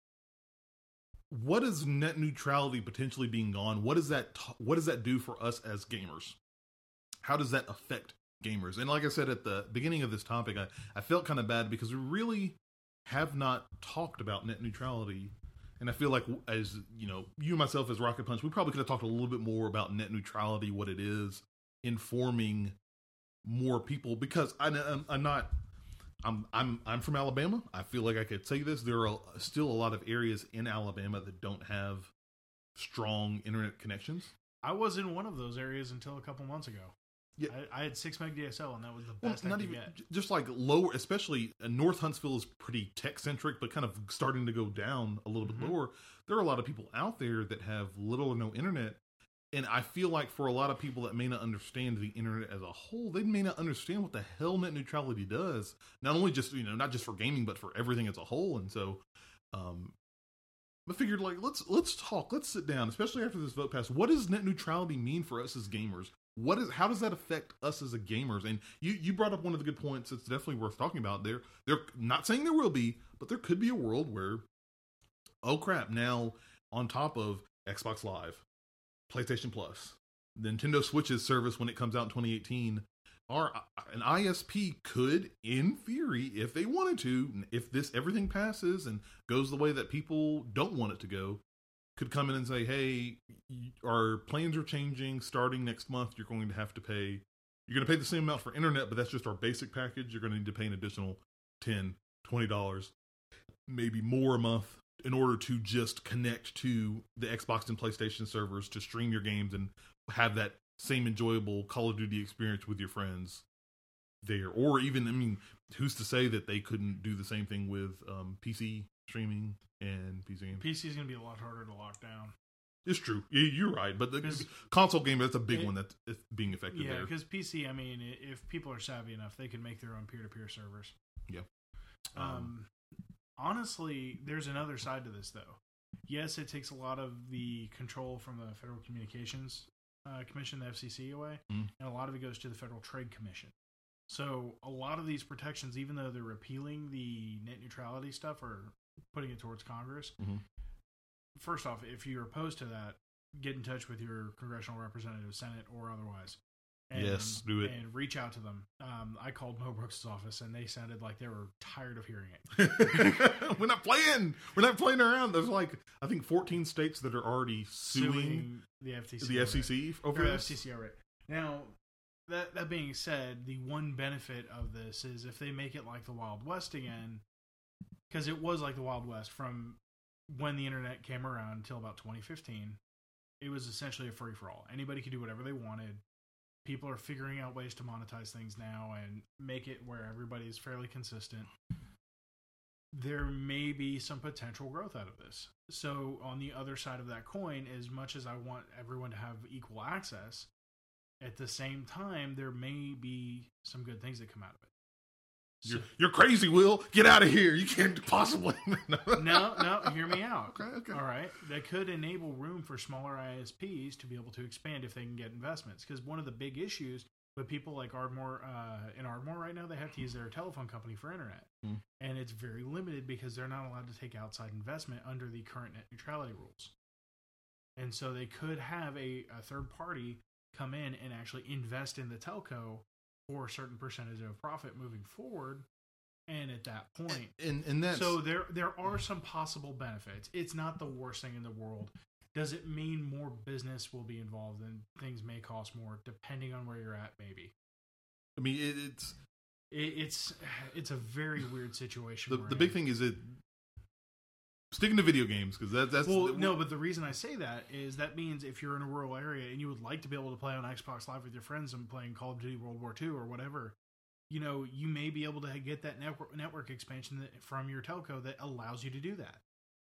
what is net neutrality potentially being gone? What does that t- what does that do for us as gamers? How does that affect gamers? And like I said at the beginning of this topic, I, I felt kind of bad because we really have not talked about net neutrality. And I feel like, as you know, you and myself as Rocket Punch, we probably could have talked a little bit more about net neutrality, what it is, informing more people. Because I, I'm, I'm not, I'm, I'm, I'm from Alabama. I feel like I could say this. There are still a lot of areas in Alabama that don't have strong internet connections. I was in one of those areas until a couple months ago. Yeah. I, I had six meg D S L, and that was the Well, best I not could even get. j- just like lower, especially uh, North Huntsville is pretty tech centric, but kind of starting to go down a little Mhm. bit lower. There are a lot of people out there that have little or no internet, and I feel like for a lot of people that may not understand the internet as a whole, they may not understand what the hell net neutrality does. Not only just you know not just for gaming, but for everything as a whole. And so, um, I figured like let's let's talk, let's sit down, especially after this vote passed. What does net neutrality mean for us as gamers? What is how does that affect us as a gamers? And you you brought up one of the good points that's definitely worth talking about. There, they're not saying there will be, but there could be a world where, oh crap! Now on top of Xbox Live, PlayStation Plus, Nintendo Switch's service when it comes out in twenty eighteen, our an I S P could, in theory, if they wanted to, if this everything passes and goes the way that people don't want it to go, could come in and say, hey, our plans are changing starting next month. You're going to have to pay, you're going to pay the same amount for internet, but that's just our basic package. You're going to need to pay an additional ten dollars, twenty dollars, maybe more a month in order to just connect to the Xbox and PlayStation servers to stream your games and have that same enjoyable Call of Duty experience with your friends there. Or even, I mean, who's to say that they couldn't do the same thing with um, P C streaming and P C games? P C is going to be a lot harder to lock down. It's true. You're right. But the 'Cause console game, that's a big it- one that's it's being affected Yeah, there. because P C, I mean, i- if people are savvy enough, they can make their own peer-to-peer servers. Yeah. Um, Um, honestly, there's another side to this, though. Yes, it takes a lot of the control from the Federal Communications uh, Commission, the F C C, away, Mm. and a lot of it goes to the Federal Trade Commission. So a lot of these protections, even though they're repealing the net neutrality stuff or putting it towards Congress, Mhm. first off, if you're opposed to that, get in touch with your congressional representative, Senate or otherwise. And, Yes, do it. And reach out to them. Um, I called Mo Brooks' office, and they sounded like they were tired of hearing it. We're not playing. We're not playing around. There's like, I think fourteen states that are already suing, Suing the F T C. the F C C over Or this. F C C, right. Now, that, that being said, the one benefit of this is if they make it like the Wild West again, because it was like the Wild West from when the internet came around until about twenty fifteen, it was essentially a free-for-all. Anybody could do whatever they wanted. People are figuring out ways to monetize things now and make it where everybody's fairly consistent. There may be some potential growth out of this. So on the other side of that coin, as much as I want everyone to have equal access, at the same time, there may be some good things that come out of it. You're, you're crazy, Will. Get out of here. You can't possibly. No, no, hear me out. Okay, okay. All right. That could enable room for smaller I S Ps to be able to expand if they can get investments. Because one of the big issues with people like Ardmore, uh, in Ardmore right now, they have to use their telephone company for internet. Hmm. And it's very limited because they're not allowed to take outside investment under the current net neutrality rules. And so they could have a, a third party come in and actually invest in the telco for a certain percentage of profit moving forward. And at that point, And and that's so there there are some possible benefits. It's not the worst thing in the world. Does it mean more business will be involved and things may cost more depending on where you're at? Maybe. I mean, it, it's It, it's it's a very weird situation. the we're the in. big thing is it sticking to video games because that that's Well, the, no, but the reason I say that is that means if you're in a rural area and you would like to be able to play on Xbox Live with your friends and playing Call of Duty World War Two or whatever, you know, you may be able to get that network network expansion that, from your telco that allows you to do that.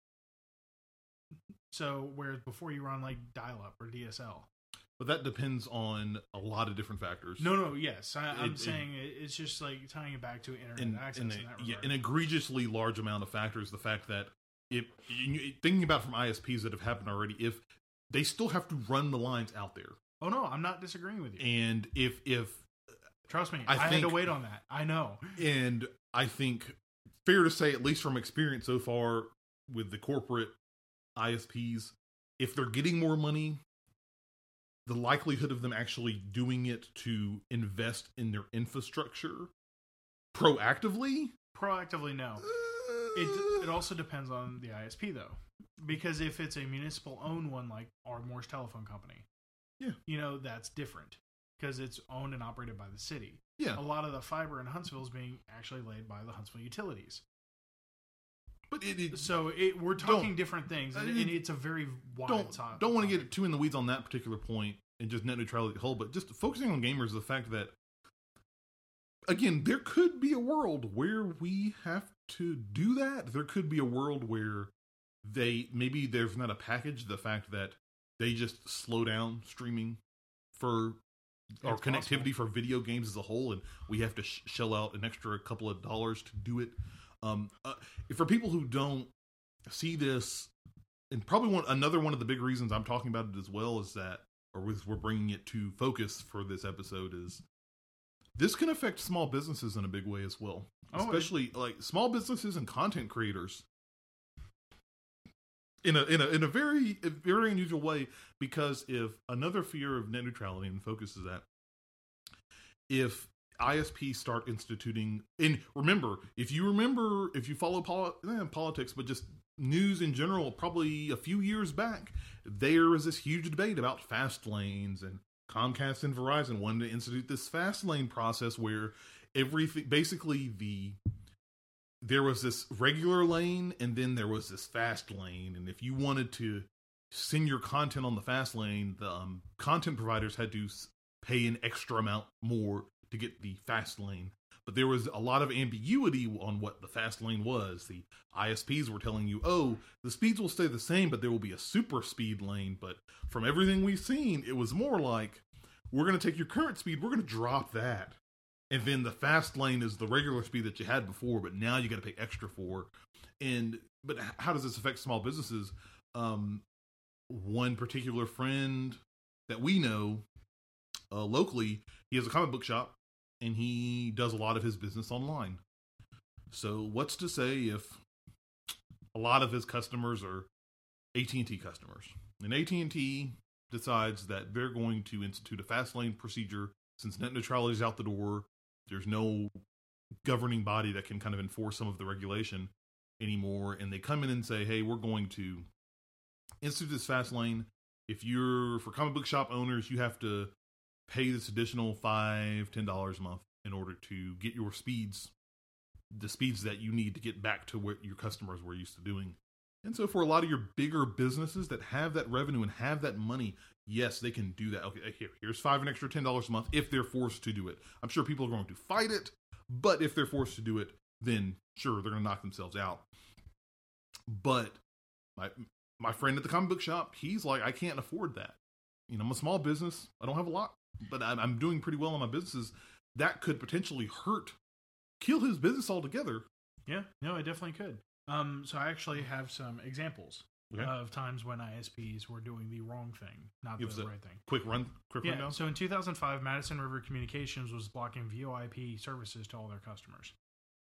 So, whereas before you were on like dial-up or D S L. but that depends on a lot of different factors. No, no, yes, I, I'm It- it- saying it, it's just like tying it back to internet in, access in in, a, that yeah, regard. an egregiously large amount of factors. The fact that if you, thinking about from I S Ps that have happened already, if they still have to run the lines out there, oh no, I'm not disagreeing with you. and if if Trust me, I I, had think- to wait on that. I know. and I think fair to say, at least from experience so far with the corporate I S Ps, if they're getting more money, the likelihood of them actually doing it to invest in their infrastructure proactively, Proactively, no. It it also depends on the I S P though, because if it's a municipal owned one like Ardmore's telephone company, Yeah. you know that's different because it's owned and operated by the city. yeah. A lot of the fiber in Huntsville is being actually laid by the Huntsville Utilities. But it, it So it, we're talking Don't- different things, and, I- and it's a very wide don't to- don't want to topic. get too in the weeds on that particular point. and just net neutrality whole, but just focusing on gamers, the fact that, again, there could be a world where we have to do that. There could be a world where they, maybe there's not a package, the fact that they just slow down streaming for, or It's connectivity possible. for video games as a whole, and we have to sh- shell out an extra couple of dollars to do it. Um, uh, for people who don't see this, and probably one another one of the big reasons I'm talking about it as well is that, or we're bringing it to focus for this episode, is this can affect small businesses in a big way as well, Oh, it- especially like small businesses and content creators. In a in a in a very a very unusual way, because if another fear of net neutrality and focus is that if I S Ps start instituting, and remember, if you remember, if you follow poli- eh, politics, but just news in general, probably a few years back, there was this huge debate about fast lanes, and Comcast and Verizon wanted to institute this fast lane process where everything, basically the, there was this regular lane and then there was this fast lane. And if you wanted to send your content on the fast lane, the um, content providers had to pay an extra amount more to get the fast lane. But there was a lot of ambiguity on what the fast lane was. The I S Ps were telling you, oh, the speeds will stay the same, but there will be a super speed lane. But from everything we've seen, it was more like, we're going to take your current speed, we're going to drop that. And then the fast lane is the regular speed that you had before, but now you got to pay extra for. And but how does this affect small businesses? Um, one particular friend that we know uh, locally, he has a comic book shop, and he does a lot of his business online. So what's to say if a lot of his customers are A T and T customers, and A T and T decides that they're going to institute a fast lane procedure since net neutrality is out the door. There's no governing body that can kind of enforce some of the regulation anymore. And they come in and say, hey, we're going to institute this fast lane. If you're, for comic book shop owners, you have to pay this additional five, ten dollars a month in order to get your speeds, the speeds that you need to get back to what your customers were used to doing. And so for a lot of your bigger businesses that have that revenue and have that money, yes, they can do that. Okay, here, here's five an extra ten dollars a month if they're forced to do it. I'm sure people are going to fight it, but if they're forced to do it, then sure, they're going to knock themselves out. But my my friend at the comic book shop, he's like, I can't afford that. You know, I'm a small business. I don't have a lot, but I'm, I'm doing pretty well in my businesses. That could potentially hurt, kill his business altogether. Yeah, no, it definitely could. Um, so I actually have some examples Okay. of times when I S Ps were doing the wrong thing, not Give us the a right thing. Quick run, quick Yeah, rundown. so in two thousand five, Madison River Communications was blocking V O I P services to all their customers.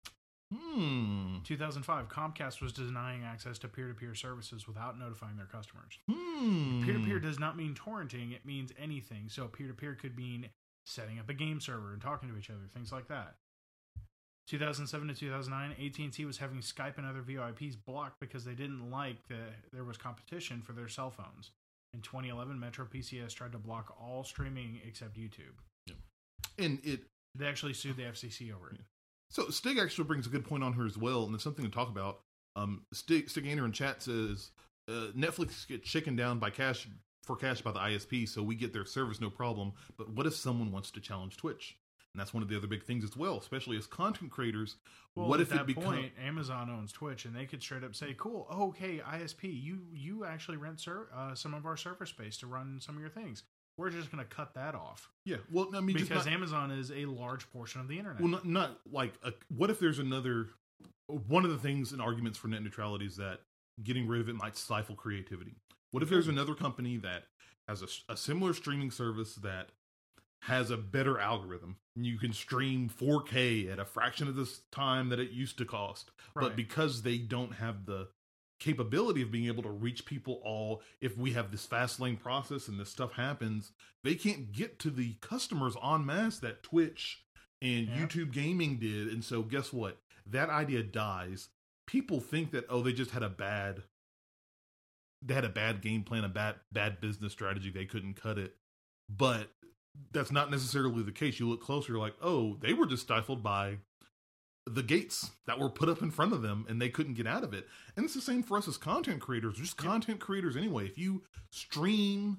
Hmm. two thousand five, Comcast was denying access to peer-to-peer services without notifying their customers. Hmm. Peer-to-peer does not mean torrenting, it means anything. So peer-to-peer could mean setting up a game server and talking to each other, things like that. two thousand seven to two thousand nine, A T and T was having Skype and other V O I Ps blocked because they didn't like that there was competition for their cell phones. In twenty eleven, Metro P C S tried to block all streaming except YouTube. And it, They actually sued the F C C over it. so Stig actually brings a good point on here as well, and it's something to talk about. Um, Stig, Stig Ainer in chat says, uh, Netflix gets chickened down by cash for cash by the I S P, so we get their service no problem. But what if someone wants to challenge Twitch? And that's one of the other big things as well, especially as content creators. Well, what at if that it becomes point, Amazon owns Twitch, and they could straight up say, "Cool, oh, okay, I S P, you you actually rent ser- uh, some of our server space to run some of your things. We're just going to cut that off yeah? Well, I mean, just because not, Amazon is a large portion of the internet." well, not, not like a, what if there's another one of the things and arguments for net neutrality is that getting rid of it might stifle creativity. What if there's another company that has a, a similar streaming service that has a better algorithm? You can stream four K at a fraction of the time that it used to cost. Right. But because they don't have the capability of being able to reach people all, if we have this fast lane process and this stuff happens, they can't get to the customers en masse that Twitch and Yeah. YouTube gaming did. And so guess what? That idea dies. People think that, oh, they just had a bad, they had a bad game plan, a bad, bad business strategy. They couldn't cut it. But that's not necessarily the case. You look closer, you're like, oh, they were just stifled by the gates that were put up in front of them and they couldn't get out of it. And it's the same for us as content creators, just content creators anyway. If you stream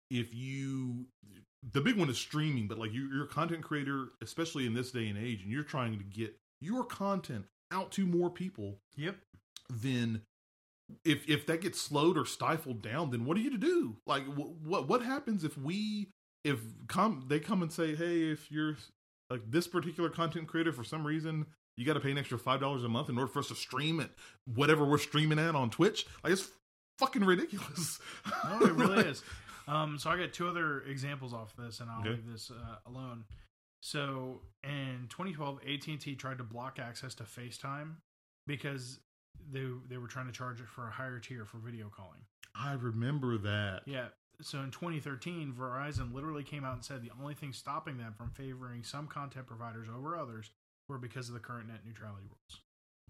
if you, the big one is streaming, but like you, you're a content creator, especially in this day and age, and you're trying to get your content out to more people. Yep. Then if if that gets slowed or stifled down, then what are you to do? Like wh- what what happens if we if come they come and say, hey, if you're like this particular content creator, for some reason you got to pay an extra five dollars a month in order for us to stream at whatever we're streaming at on Twitch. Like it's fucking ridiculous. No, it really is. Um, so I got two other examples off this, and I'll Okay. leave this uh, alone. So in twenty twelve, A T and T tried to block access to FaceTime because they they were trying to charge it for a higher tier for video calling. I remember that. Yeah. So in twenty thirteen, Verizon literally came out and said the only thing stopping them from favoring some content providers over others were because of the current net neutrality rules.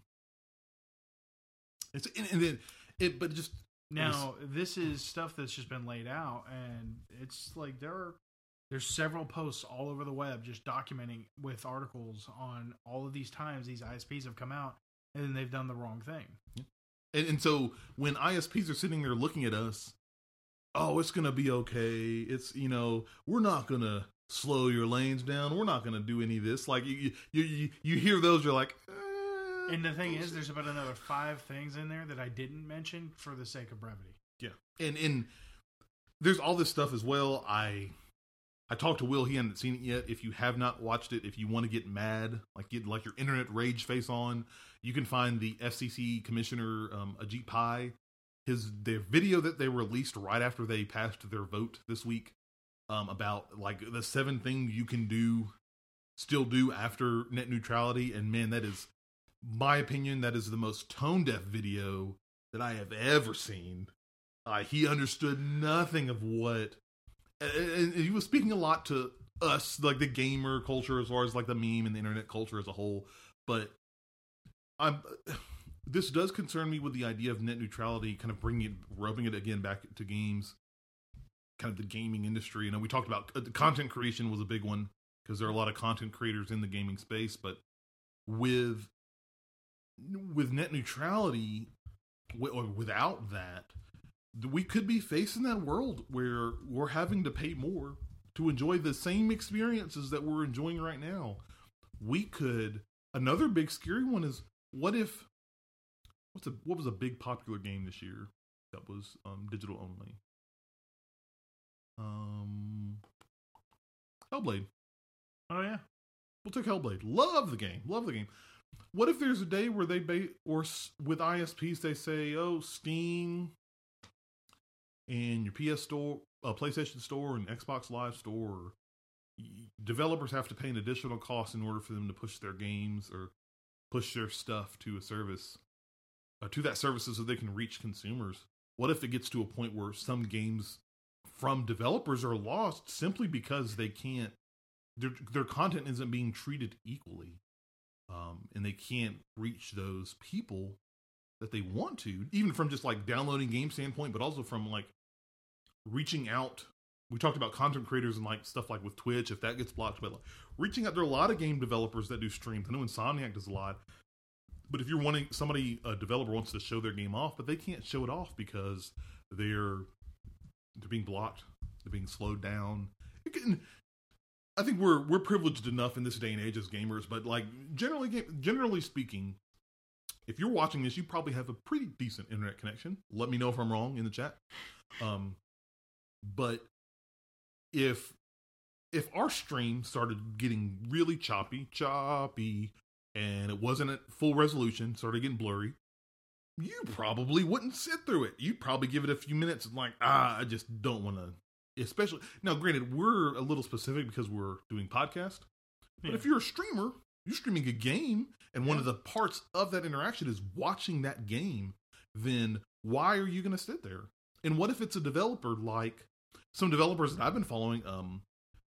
It's and, and then it, but just Now, this is stuff that's just been laid out, and it's like there are there's several posts all over the web just documenting with articles on all of these times these I S Ps have come out and then they've done the wrong thing. And, and so when I S Ps are sitting there looking at us, oh, it's going to be okay. It's, you know, we're not going to slow your lanes down. We're not going to do any of this. Like you, you, you, you hear those, you're like, eh, And the thing is, there's about another five things in there that I didn't mention for the sake of brevity. yeah. And, and there's all this stuff as well. I, I talked to Will. He hadn't seen it yet. If you have not watched it, if you want to get mad, like get like your internet rage face on, you can find the F C C Commissioner um, Ajit Pai. His their video that they released right after they passed their vote this week um, about like the seven things you can do, still do after net neutrality. And man, that is my opinion. That is the most tone deaf video that I have ever seen. Uh, he understood nothing of what. And he was speaking a lot to us, like the gamer culture, as far as like the meme and the internet culture as a whole. But I'm, this does concern me with the idea of net neutrality, kind of bringing it, rubbing it again back to games, kind of the gaming industry. You know, we talked about uh, the content creation was a big one because there are a lot of content creators in the gaming space. But with with net neutrality, or without that, we could be facing that world where we're having to pay more to enjoy the same experiences that we're enjoying right now. We could, another big scary one is, what if, what's a, what was a big popular game this year that was um, digital only? Um, Hellblade. Oh, yeah. We'll take Hellblade. Love the game. Love the game. What if there's a day where they, ba- or s- with I S Ps, they say, oh, Steam and your P S Store, uh, PlayStation Store, and Xbox Live Store, developers have to pay an additional cost in order for them to push their games or push their stuff to a service, uh, to that services so they can reach consumers. What if it gets to a point where some games from developers are lost simply because they can't, their, their content isn't being treated equally, um, and they can't reach those people that they want to, even from just like downloading game standpoint, but also from like reaching out. We talked about content creators and like stuff like with Twitch, if that gets blocked, but like reaching out, there are a lot of game developers that do streams. I know Insomniac does a lot, but if you're wanting somebody, a developer wants to show their game off, but they can't show it off because they're, they're being blocked. They're being slowed down. It can, I think we're, we're privileged enough in this day and age as gamers, but like generally, generally speaking, if you're watching this, you probably have a pretty decent internet connection. Let me know if I'm wrong in the chat. Um, but if if our stream started getting really choppy, choppy, and it wasn't at full resolution, started getting blurry, you probably wouldn't sit through it. You'd probably give it a few minutes and like, ah, I just don't want to. Especially now, granted, we're a little specific because we're doing podcast. But Yeah. if you're a streamer, you're streaming a game, and one of the parts of that interaction is watching that game, then why are you going to sit there? And what if it's a developer like some developers that I've been following? Um,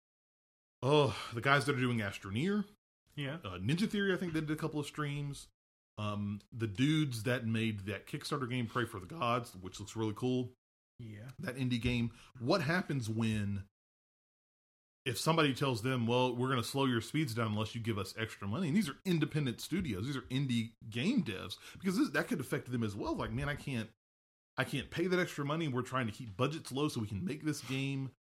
oh, the guys that are doing Astroneer, Yeah. uh, Ninja Theory, I think they did a couple of streams. Um, the dudes that made that Kickstarter game, Pray for the Gods, which looks really cool. Yeah. That indie game. What happens when, if somebody tells them, well, we're going to slow your speeds down unless you give us extra money? And these are independent studios. These are indie game devs, because this, that could affect them as well. Like, man, I can't, I can't pay that extra money. We're trying to keep budgets low so we can make this game.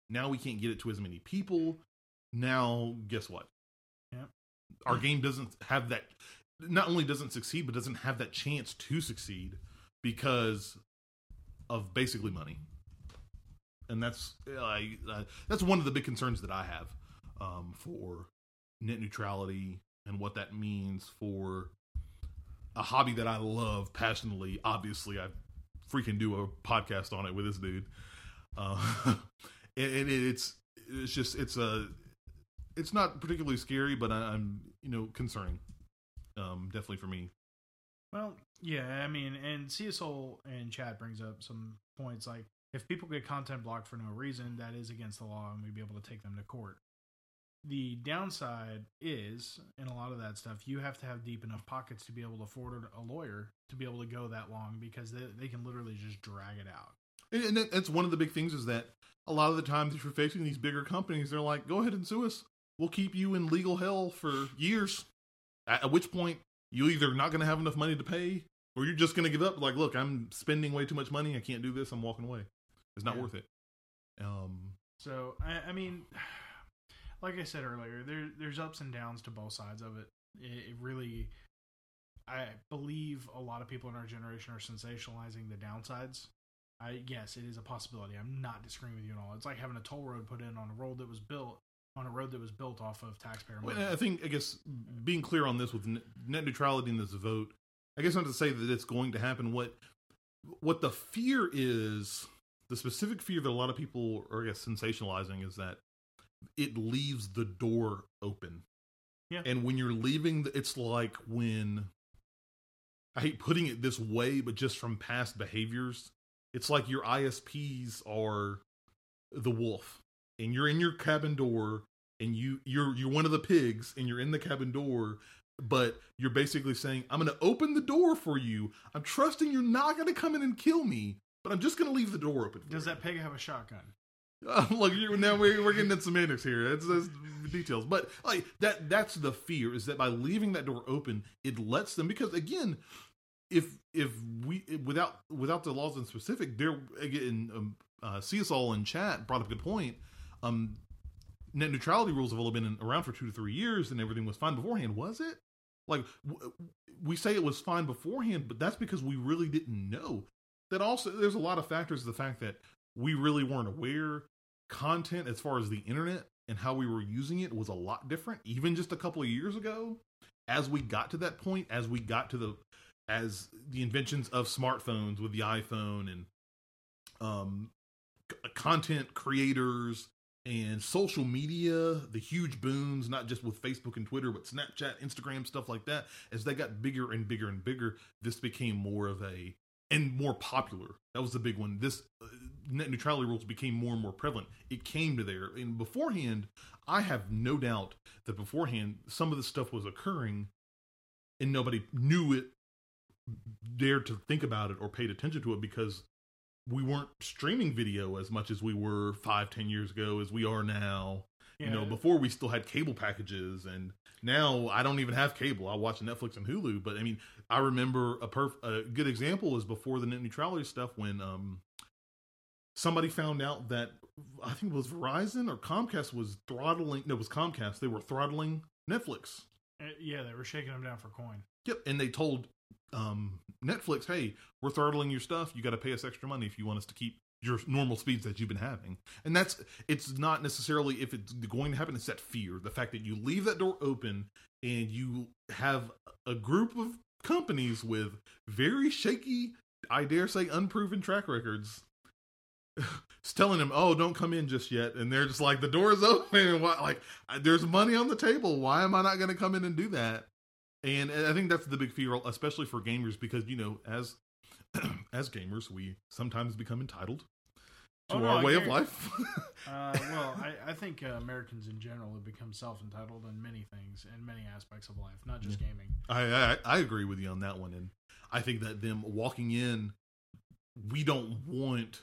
Now we can't get it to as many people. Now, guess what? Yeah. Our game doesn't have that, not only doesn't succeed, but doesn't have that chance to succeed because of basically money. And that's uh, uh, that's one of the big concerns that I have um, for net neutrality and what that means for a hobby that I love passionately. Obviously, I freaking do a podcast on it with this dude. Uh, and, and it's it's just it's a it's not particularly scary, but I, I'm you know concerning. Um, definitely for me. Well, yeah, I mean, and C S O in chat brings up some points like if people get content blocked for no reason, that is against the law, and we'd be able to take them to court. The downside is, in a lot of that stuff, you have to have deep enough pockets to be able to afford a lawyer to be able to go that long because they, they can literally just drag it out. And that's one of the big things is that a lot of the times if you're facing these bigger companies, they're like, go ahead and sue us. We'll keep you in legal hell for years. At which point, you're either not going to have enough money to pay or you're just going to give up. Like, look, I'm spending way too much money. I can't do this. I'm walking away. It's not yeah. worth it. Um, so, I, I mean... Like I said earlier, there there's ups and downs to both sides of it. It, it really, I believe a lot of people in our generation are sensationalizing the downsides. I yes, it is a possibility. I'm not disagreeing with you at all. It's like having a toll road put in on a road that was built on a road that was built off of taxpayer money. Well, I think I guess being clear on this with net neutrality in this vote, I guess not to say that it's going to happen. What what the fear is, the specific fear that a lot of people are I guess sensationalizing is that it leaves the door open. Yeah. And when you're leaving, the, it's like when, I hate putting it this way, but just from past behaviors, it's like your I S Ps are the wolf and you're in your cabin door and you, you're, you're one of the pigs and you're in the cabin door, but you're basically saying, I'm going to open the door for you. I'm trusting you're not going to come in and kill me, but I'm just going to leave the door open for Does you. that pig have a shotgun? Uh, look, you're, now we're, we're getting into semantics here. It's, it's details, but like that—that's the fear is that by leaving that door open, it lets them. Because again, if if we without without the laws in specific, there again, um, uh, C S L in chat brought up a good point. Um, net neutrality rules have only been in, around for two to three years, and everything was fine beforehand. Was it? Like w- we say it was fine beforehand, but that's because we really didn't know. That also, there's a lot of factors. The fact that we really weren't aware. Content as far as the internet and how we were using it was a lot different, even just a couple of years ago. As we got to that point, as we got to the, as the inventions of smartphones with the iPhone and um, c- content creators and social media, the huge booms, not just with Facebook and Twitter, but Snapchat, Instagram, stuff like that. As they got bigger and bigger and bigger, this became more of a and more popular. That was the big one. This uh, net neutrality rules became more and more prevalent. It came to there. And beforehand, I have no doubt that beforehand, some of this stuff was occurring and nobody knew it, dared to think about it or paid attention to it because we weren't streaming video as much as we were five, ten years ago as we are now. Yeah. You know, before we still had cable packages, and now I don't even have cable. I watch Netflix and Hulu. But I mean, I remember a perf- a good example is before the net neutrality stuff when um somebody found out that I think it was Verizon or Comcast was throttling. No, it was Comcast. They were throttling Netflix. Uh, yeah, they were shaking them down for coin. Yep, and they told um Netflix, "Hey, we're throttling your stuff. You got to pay us extra money if you want us to keep your normal speeds that you've been having." And that's, it's not necessarily if it's going to happen, it's that fear. The fact that you leave that door open and you have a group of companies with very shaky, I dare say unproven track records, it's telling them, oh, don't come in just yet. And they're just like, the door is open. Why, like, there's money on the table. Why am I not going to come in and do that? And I think that's the big fear, especially for gamers, because, you know, as as gamers, we sometimes become entitled to oh, no, our I way get of life. uh, well, I, I think uh, Americans in general have become self-entitled in many things, in many aspects of life, not just yeah. gaming. I, I I agree with you on that one, and I think that them walking in, we don't want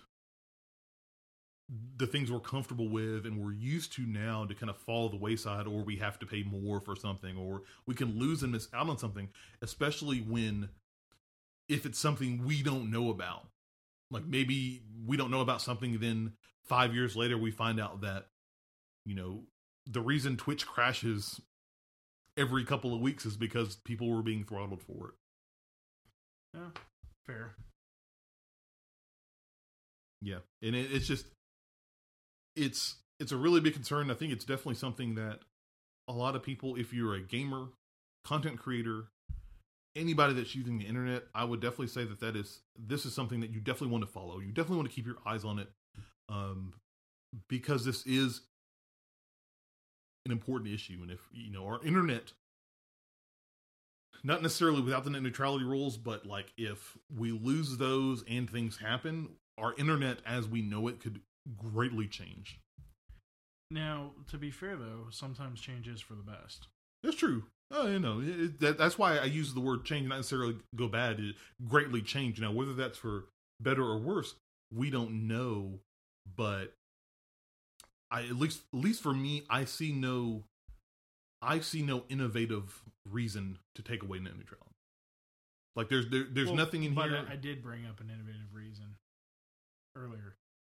the things we're comfortable with and we're used to now to kind of fall the wayside, or we have to pay more for something, or we can lose and miss out on something, especially when if it's something we don't know about. like maybe we don't know about something, then five years later we find out that, you know, the reason Twitch crashes every couple of weeks is because people were being throttled for it. Yeah, fair. Yeah, and it, it's just, it's it's a really big concern. I think it's definitely something that a lot of people, if you're a gamer, content creator, anybody that's using the internet, I would definitely say that that is, this is something that you definitely want to follow. You definitely want to keep your eyes on it, um, because this is an important issue. And if, you know, our internet, not necessarily without the net neutrality rules, but like if we lose those and things happen, our internet as we know it could greatly change. Now, to be fair though, sometimes change is for the best. That's true. Oh, you know, it, that, that's why I use the word change, not necessarily go bad. It greatly change. Now, whether that's for better or worse, we don't know. But I, at least, at least for me, I see no, I see no innovative reason to take away net neutrality. Like there's there, there's well, nothing in but here. I, I did bring up an innovative reason earlier.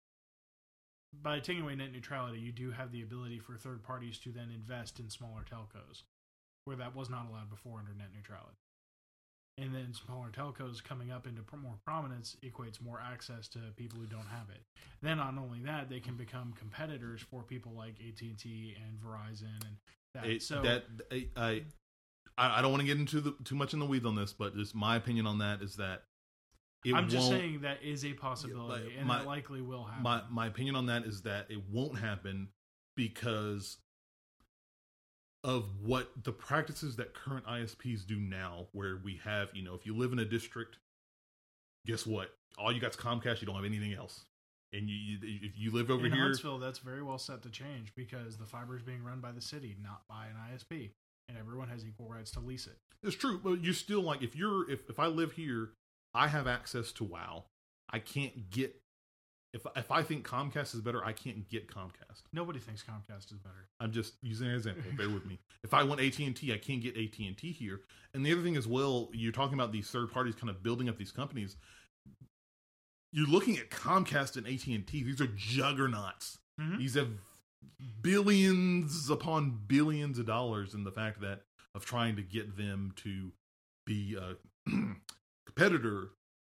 By taking away net neutrality, you do have the ability for third parties to then invest in smaller telcos, where that was not allowed before under net neutrality. And then smaller telcos coming up into more prominence equates more access to people who don't have it. Then not only that, they can become competitors for people like A T and T and Verizon and that. It, so that I I I don't want to get into the, too much in the weeds on this, but just my opinion on that is that it I'm just won't, saying that is a possibility, like, and my, it likely will happen. My my opinion on that is that it won't happen because of what the practices that current I S Ps do now, where we have, you know, if you live in a district, guess what? All you got is Comcast. You don't have anything else. And you, you if you live over in here, Huntsville, that's very well set to change because the fiber is being run by the city, not by an I S P, and everyone has equal rights to lease it. It's true, but you're still like, if you're if if I live here, I have access to WoW. I can't get if if I think Comcast is better, I can't get Comcast. Nobody thinks Comcast is better. I'm just using an example. Bear with me. If I want A T and T, I can't get A T and T here. And the other thing as well, you're talking about these third parties kind of building up these companies. You're looking at Comcast and A T and T. These are juggernauts. Mm-hmm. These have billions upon billions of dollars in the fact that of trying to get them to be a competitor.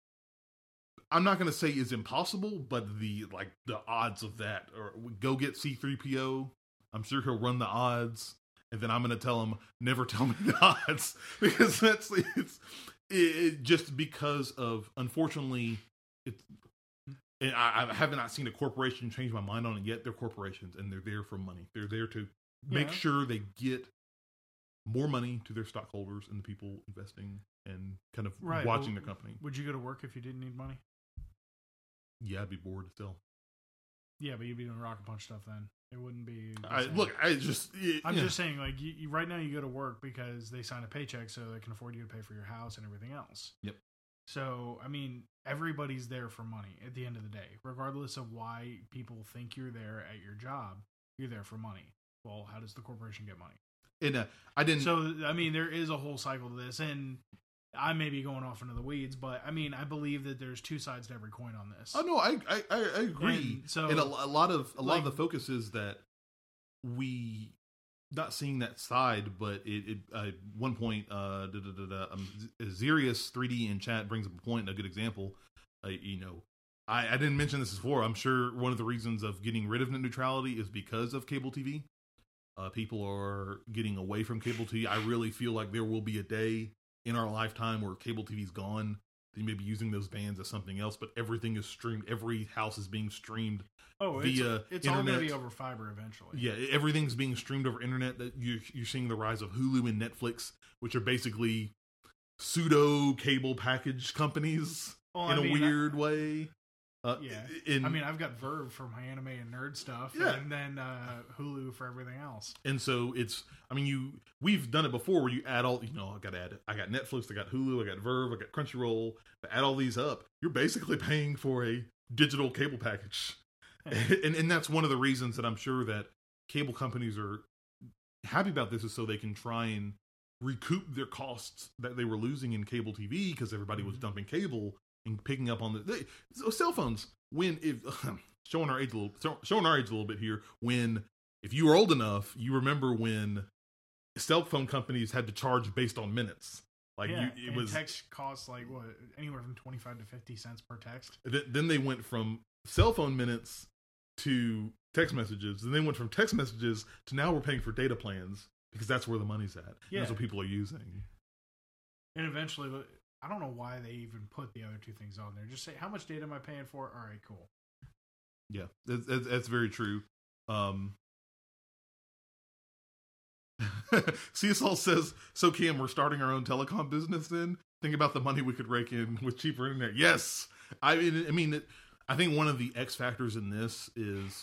I'm not going to say is impossible, but the like the odds of that, or go get C three P O. I'm sure he'll run the odds, and then I'm going to tell him never tell me the odds because that's it's it, it just because of unfortunately it's. And I, I have not seen a corporation change my mind on it yet. They're corporations, and they're there for money. They're there to make yeah. sure they get more money to their stockholders and the people investing and kind of right. watching well, their company. Would you go to work if you didn't need money? Yeah, I'd be bored still. Yeah, but you'd be doing rocket punch stuff then. It wouldn't be. I, look, I just. It, I'm yeah. just saying, like, you, you, right now you go to work because they sign a paycheck so they can afford you to pay for your house and everything else. Yep. So, I mean, everybody's there for money at the end of the day. Regardless of why people think you're there at your job, you're there for money. Well, how does the corporation get money? And uh, I didn't. So, I mean, there is a whole cycle to this, and I may be going off into the weeds, but I mean, I believe that there's two sides to every coin on this. Oh no, I I, I agree. And so, and a, a lot of a lot like, of the focus is that we not seeing that side, but it, it uh, one point, uh, da, da, da, da, um, Xerius three D in chat brings up a point, a good example. Uh, you know, I, I didn't mention this before. I'm sure one of the reasons of getting rid of net neutrality is because of cable T V. Uh, people are getting away from cable T V. I really feel like there will be a day in our lifetime where cable T V's gone. They may be using those bands as something else, but everything is streamed. Every house is being streamed. Oh, via it's, it's internet. all going to be over fiber eventually. Yeah, everything's being streamed over internet. That you're, you're seeing the rise of Hulu and Netflix, which are basically pseudo cable package companies well, in I a mean, weird I, way. Uh, yeah, in, I mean, I've got Verve for my anime and nerd stuff, yeah. and then uh, Hulu for everything else. And so it's, I mean, you we've done it before where you add all, you know, I got to add, I got Netflix, I got Hulu, I got Verve, I got Crunchyroll. But add all these up, you're basically paying for a digital cable package. and, and that's one of the reasons that I'm sure that cable companies are happy about this is so they can try and recoup their costs that they were losing in cable T V because everybody was dumping cable. and picking up on the they, so cell phones. When if showing our age a little, showing our age a little bit here. When if you were old enough, you remember when cell phone companies had to charge based on minutes. Like yeah, you, it and was text costs like what anywhere from twenty five to fifty cents per text. th- then they went from cell phone minutes to text messages, and then went from text messages to now we're paying for data plans because that's where the money's at. Yeah. That's what people are using. And eventually, I don't know why they even put the other two things on there. Just say, how much data am I paying for? All right, cool. Yeah, that's, that's, that's very true. Um, C S L says, so Cam, we're starting our own telecom business then? Think about the money we could rake in with cheaper internet. Yes! I mean, I mean, I think one of the X factors in this is,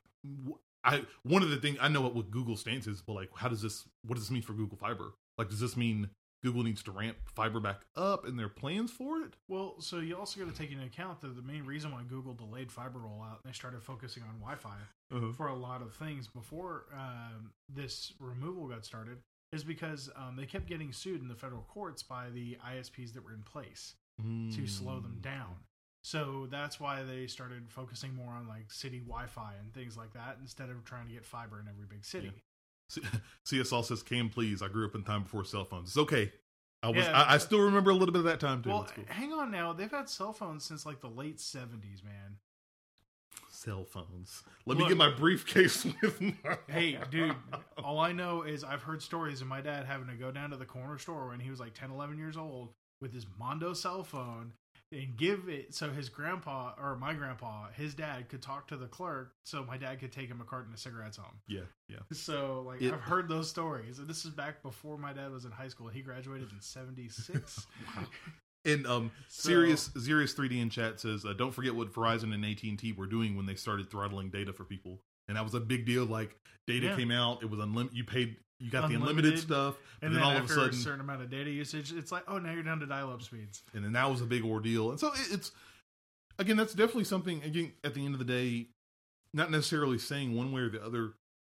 I one of the things, I know what, what Google's stance is, but like, how does this, what does this mean for Google Fiber? Like, does this mean Google needs to ramp fiber back up in their plans for it? Well, so you also got to take into account that the main reason why Google delayed fiber rollout and they started focusing on Wi-Fi Uh-huh. for a lot of things before um, this removal got started is because um, they kept getting sued in the federal courts by the I S Ps that were in place Mm. to slow them down. So that's why they started focusing more on like city Wi-Fi and things like that instead of trying to get fiber in every big city. C- CSL says, Cam, please, I grew up in time before cell phones. It's okay. I was, Yeah. I, I still remember a little bit of that time too. Well, That's cool. hang on now. They've had cell phones since like the late seventies, man. Cell phones. Let Look. me get my briefcase with my... Hey, dude, all I know is I've heard stories of my dad having to go down to the corner store when he was like ten, eleven years old with his Mondo cell phone and give it so his grandpa, or my grandpa, his dad could talk to the clerk so my dad could take him a carton of cigarettes home. Yeah, yeah. So, like, It- I've heard those stories. And this is back before my dad was in high school. He graduated in seventy-six. Wow. And um, So- Sirius Sirius three D in chat says, uh, don't forget what Verizon and A T and T were doing when they started throttling data for people, and that was a big deal. Like data Yeah. came out, it was unlimited. You paid, you got Unlimited. the unlimited stuff, And and then, then all of a after sudden, a certain amount of data usage, it's like, oh, now you're down to dial-up speeds. and then that was a big ordeal. And so it, it's again, that's definitely something. Again, at the end of the day, not necessarily saying one way or the other.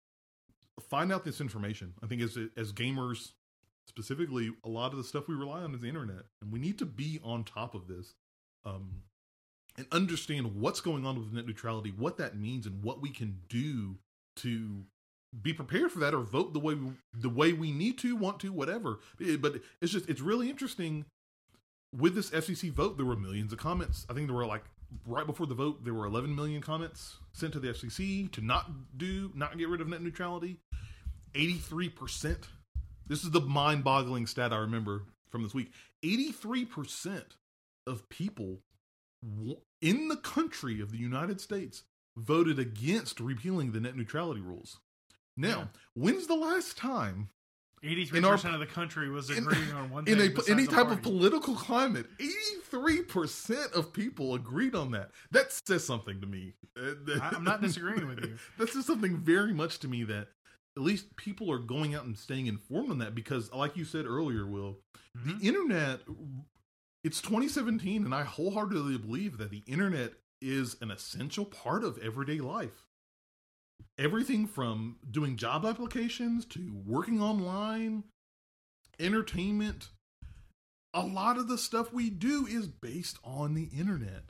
Find out this information. I think as as gamers. Specifically, a lot of the stuff we rely on is the internet, and we need to be on top of this, um, and understand what's going on with net neutrality, what that means, and what we can do to be prepared for that, or vote the way we, the way we need to, want to, whatever. But it's just it's really interesting. With this F C C vote, there were millions of comments. I think there were like right before the vote, there were eleven million comments sent to the F C C to not do, not get rid of net neutrality. eighty-three percent. This is the mind-boggling stat I remember from this week. eighty-three percent of people w- in the country of the United States voted against repealing the net neutrality rules. Now, Yeah. when's the last time eighty-three in our- percent of the country was in- agreeing on one in thing. a, besides any the type of party. political climate, eighty-three percent of people agreed on that? That says something to me. I- I'm not disagreeing with you. That says something very much to me that at least people are going out and staying informed on that, because like you said earlier, Will, Mhm. the internet, it's twenty seventeen, and I wholeheartedly believe that the internet is an essential part of everyday life. Everything from doing job applications to working online, entertainment, a lot of the stuff we do is based on the internet.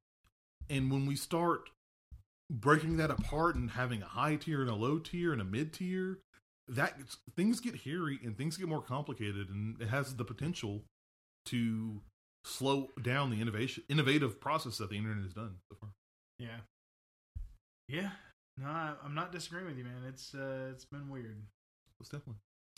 And when we start breaking that apart and having a high tier and a low tier and a mid tier, that things get hairy and things get more complicated, and it has the potential to slow down the innovation innovative process that the internet has done so far. Yeah. Yeah. No, I, I'm not disagreeing with you, man. It's uh, it's been weird. Most definitely.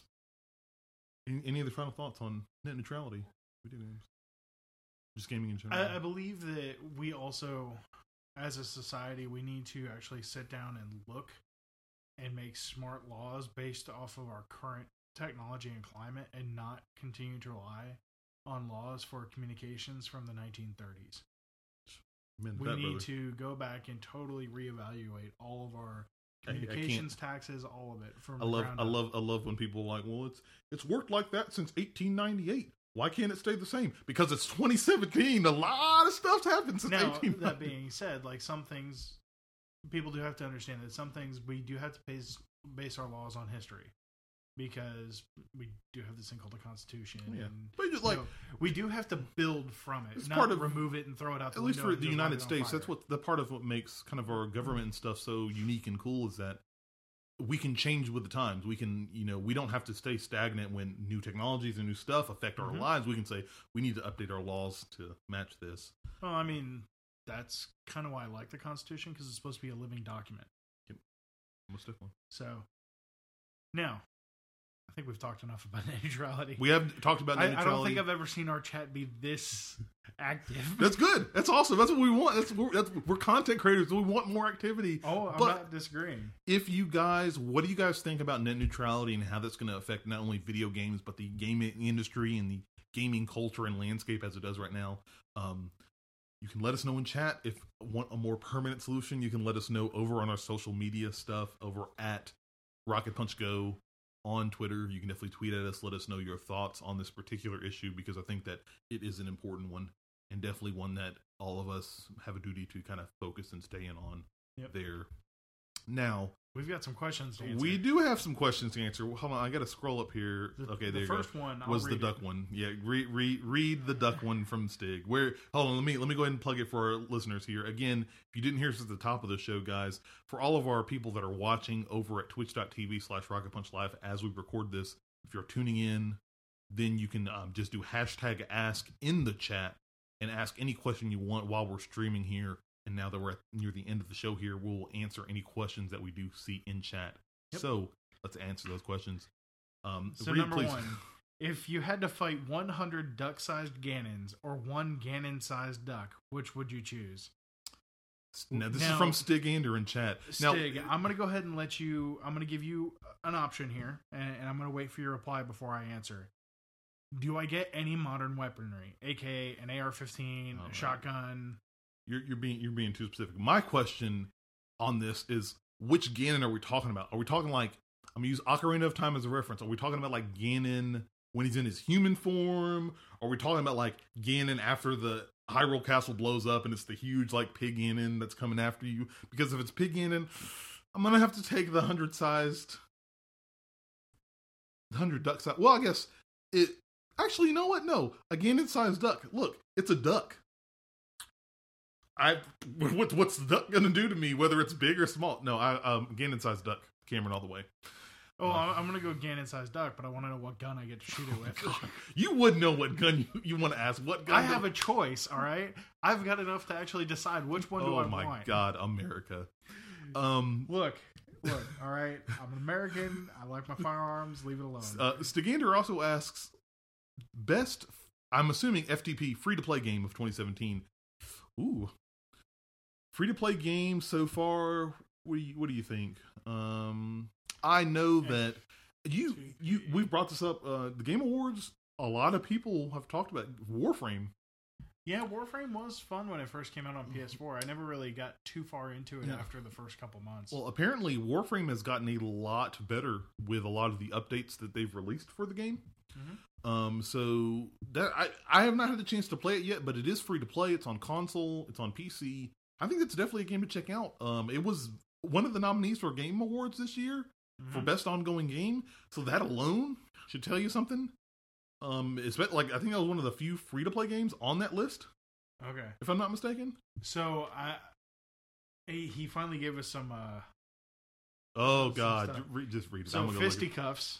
Any, any other final thoughts on net neutrality? Video games, just gaming in general. I, I believe that we also, as a society, we need to actually sit down and look and make smart laws based off of our current technology and climate, and not continue to rely on laws for communications from the nineteen thirties. Amen to We that, need brother. to go back and totally reevaluate all of our I- I can't- communications taxes, all of it. From I the love, ground I up. love, I love when people are like, well, it's it's worked like that since eighteen ninety-eight. Why can't it stay the same? Because it's twenty seventeen. A lot of stuff's happened since Now, eighteen ninety. that being said, like some things, people do have to understand that some things we do have to base, base our laws on history. because we do have this thing called the Constitution. Yeah. And, But just you like know, we do have to build from it, It's not part of- remove it and throw it out the at least window for and the just United light it on States, fire. that's what the part of what makes kind of our government and stuff so unique and cool is that we can change with the times. We can, you know, we don't have to stay stagnant when new technologies and new stuff affect our Mhm. lives. We can say we need to update our laws to match this. Well, I mean, that's kind of why I like the Constitution, because it's supposed to be a living document. Most definitely. So, now, I think we've talked enough about net neutrality. We have talked about I, net I don't neutrality. think I've ever seen our chat be this active. That's good. That's awesome. That's what we want. That's, we're, that's we're content creators. We want more activity. Oh, I'm But- not disagreeing. If you guys, what do you guys think about net neutrality and how that's going to affect not only video games but the gaming industry and the gaming culture and landscape as it does right now? Um, you can let us know in chat. If you want a more permanent solution, you can let us know over on our social media stuff over at Rocket Punch Go on Twitter. You can definitely tweet at us. Let us know your thoughts on this particular issue, because I think that it is an important one and definitely one that all of us have a duty to kind of focus and stay in on Yep. there. Now, We've got some questions to answer. we do have some questions to answer. Hold on, I got to scroll up here. The, okay, the there you first go. one I'll Was the read duck it. one? Yeah, read read read the duck one from Stig. Where? Hold on, let me let me go ahead and plug it for our listeners here. Again, if you didn't hear us at the top of the show, guys, for all of our people that are watching over at twitch.tv slash Rocket Punch Live as we record this, if you're tuning in, then you can um, just do hashtag ask in the chat and ask any question you want while we're streaming here. And now that we're at near the end of the show here, we'll answer any questions that we do see in chat. Yep. So let's answer those questions. Um, So read, number please. one, if you had to fight one hundred duck-sized Ganons or one Ganon-sized duck, which would you choose? Now, this Now- is from Stigander in chat. Now, Stig, I'm going to go ahead and let you, I'm going to give you an option here, and, and I'm going to wait for your reply before I answer. Do I get any modern weaponry, aka an A R fifteen, Oh, a man. shotgun? you're, you're being you're being too specific. My question on this is, which Ganon are we talking about? Are we talking like, I'm going to use Ocarina of Time as a reference. Are we talking about like Ganon when he's in his human form? Are we talking about like Ganon after the Hyrule Castle blows up and it's the huge like pig Ganon that's coming after you? Because if it's pig Ganon, I'm going to have to take the hundred sized, the hundred duck size. Well, I guess it, actually, you know what? No, a Ganon sized duck. Look, it's a duck. I what what's the duck gonna do to me, whether it's big or small? No, I um Ganon sized duck, Cameron all the way. Oh, Uh, I'm I'm going to go Ganon-sized duck, but I want to know what gun I get to shoot it with. You would know what gun you, you want to ask. What gun? I have a choice, all right? I've got enough to actually decide which one do oh I my want. God, America. Um, Look, look, all right? I'm an American. I like my firearms. Leave it alone. uh, Stigander also asks best. I'm assuming F T P free to play game of twenty seventeen. Ooh, free to play game so far. What do you What do you think? Um, I know that you you we've brought this up. Uh, the Game Awards. A lot of people have talked about Warframe. Yeah, Warframe was fun when it first came out on P S four. I never really got too far into it Yeah. after the first couple months. Well, apparently Warframe has gotten a lot better with a lot of the updates that they've released for the game. Mhm. Um, so that I I have not had the chance to play it yet, but it is free to play. It's on console. It's on P C. I think it's definitely a game to check out. Um, it was one of the nominees for Game Awards this year for Mhm. best ongoing game. So that alone should tell you something. Um, it's been, like I think that was one of the few free to play games on that list, Okay. if I'm not mistaken. So, I he he finally gave us some uh Oh Some God, stuff. Ju- re- just read it. so I'm gonna go look fisticuffs.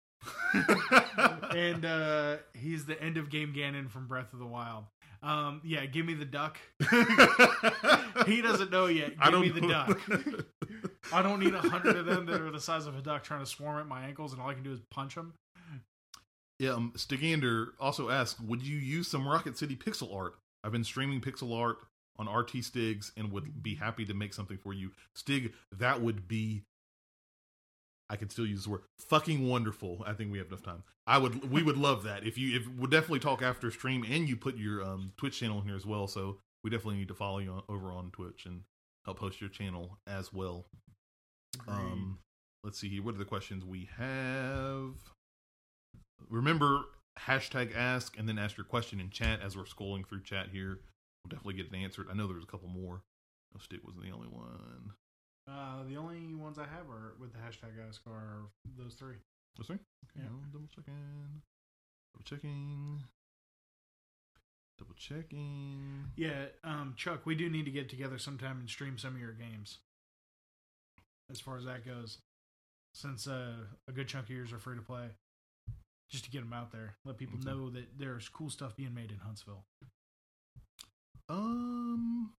at- and uh he's the end of game Ganon from Breath of the Wild. Um yeah, give me the duck. He doesn't know yet. Give I don't me the know. duck. I don't need a hundred of them that are the size of a duck trying to swarm at my ankles, and all I can do is punch them. Yeah, um, Stigander also asked, would you use some Rocket City pixel art? I've been streaming pixel art on R T Stigs and would be happy to make something for you. Stig, that would be, I can still use the word, fucking wonderful. I think we have enough time. I would, we would love that. If you, if we'll definitely talk after stream, and you put your um, Twitch channel in here as well. So we definitely need to follow you on, over on Twitch and help host your channel as well. Um, let's see here. What are the questions we have? Remember, hashtag ask and then ask your question in chat as we're scrolling through chat here. We'll definitely get it answered. I know there's a couple more. No, Stick wasn't the only one. Uh, the only ones I have are with the hashtag ask are those three. Let's see. Okay, Yeah. I'm double checking. Double checking. Double checking. Yeah, um, Chuck, we do need to get together sometime and stream some of your games. As far as that goes, since uh, a good chunk of yours are free to play, just to get them out there, let people Okay. know that there's cool stuff being made in Huntsville. Um.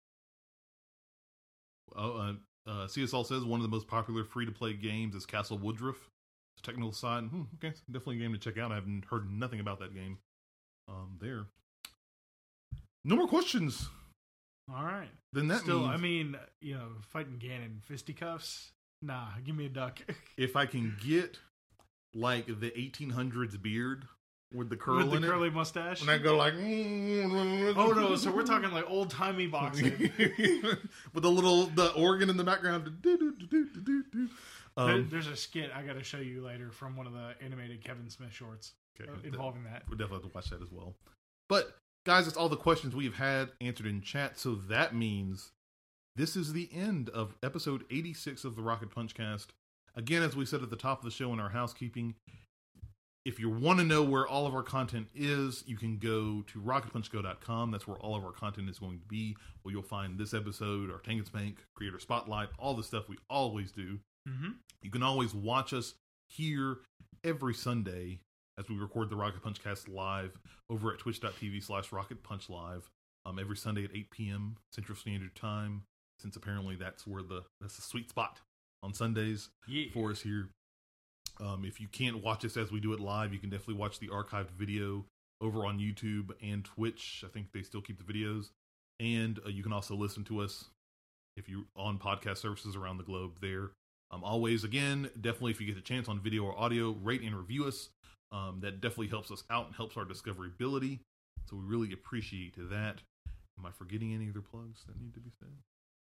Oh, uh, uh, C S L says one of the most popular free-to-play games is Castle Woodruff. It's a technical side. Hmm, okay, it's definitely a game to check out. I haven't heard nothing about that game. Um, there. No more questions. All right. Then that Still, means I mean, you know, fighting Ganon fisticuffs. Nah, give me a duck. if I can get like the eighteen hundreds beard with the curl With the in curly it, mustache. and I go like, Oh no! So we're talking like old timey boxing. with the little the organ in the background. There- Um, There's a skit I got to show you later from one of the animated Kevin Smith shorts okay, uh, involving that. we'll definitely have to watch that as well. But guys, that's all the questions we've had answered in chat. So that means this is the end of episode eighty-six of the Rocket Punch Cast. Again, as we said at the top of the show in our housekeeping, if you want to know where all of our content is, you can go to rocket punch go dot com. That's where all of our content is going to be, where you'll find this episode, our Tank and Spank, Creator Spotlight, all the stuff we always do. Mm-hmm. You can always watch us here every Sunday as we record the Rocket Punch Cast live over at twitch.tv slash Rocket Punch Live um, every Sunday at eight p.m. Central Standard Time, since apparently that's where the that's the sweet spot on Sundays Yeah. for us here. Um, if you can't watch us as we do it live, you can definitely watch the archived video over on YouTube and Twitch. I think they still keep the videos. And uh, you can also listen to us if you're on podcast services around the globe there. Um, always, again, definitely if you get the chance on video or audio, rate and review us. Um, that definitely helps us out and helps our discoverability. So we really appreciate that. Am I forgetting any other plugs that need to be said?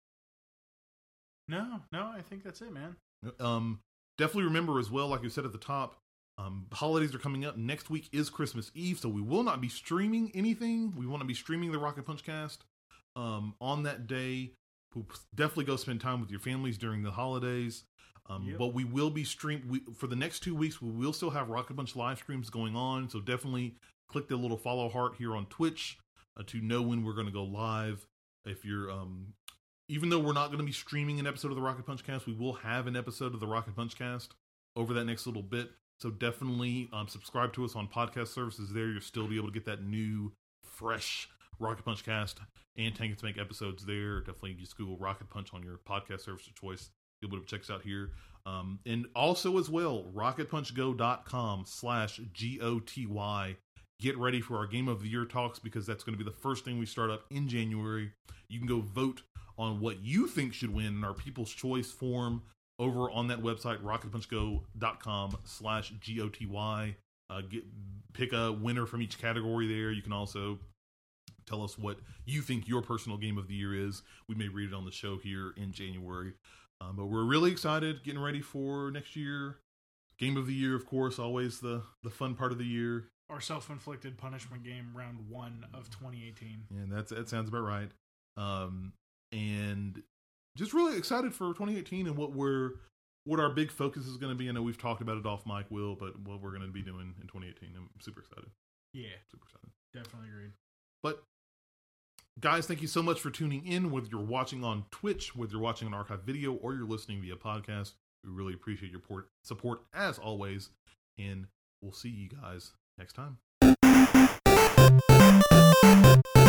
No, no, I think that's it, man. Um, definitely remember as well, like you said at the top, um, holidays are coming up. Next week is Christmas Eve, so we will not be streaming anything. We want to be streaming the Rocket Punch Cast um, on that day. We'll definitely go spend time with your families during the holidays. Um, Yep. But we will be stream we, for the next two weeks. We will still have Rocket Punch live streams going on, so definitely click the little follow heart here on Twitch uh, to know when we're going to go live. If you're um, even though we're not going to be streaming an episode of the Rocket Punch Cast, we will have an episode of the Rocket Punch Cast over that next little bit. So definitely um, subscribe to us on podcast services there. You'll still be able to get that new, fresh Rocket Punch Cast and Tank and Spank episodes there. Definitely just Google Rocket Punch on your podcast service of choice. You'll be able to check us out here. Um, and also as well, rocket punch go dot com slash G O T Y. Get ready for our Game of the Year talks because that's going to be the first thing we start up in January. You can go vote on what you think should win in our People's Choice form over on that website, rocket punch go dot com slash G O T Y. Uh, get, pick a winner from each category there. You can also tell us what you think your personal Game of the Year is. We may read it on the show here in January. Um, but we're really excited, getting ready for next year. Game of the Year, of course, always the, the fun part of the year. Our self-inflicted punishment game, round one of twenty eighteen. And that's that sounds about right. Um, and just really excited for twenty eighteen and what we're what our big focus is going to be. I know we've talked about it off mic, Will, but what we're going to be doing in twenty eighteen. I'm super excited. Yeah, Super excited. definitely agreed. But guys, thank you so much for tuning in. Whether you're watching on Twitch, whether you're watching an archive video, or you're listening via podcast, we really appreciate your port- support as always. And we'll see you guys next time.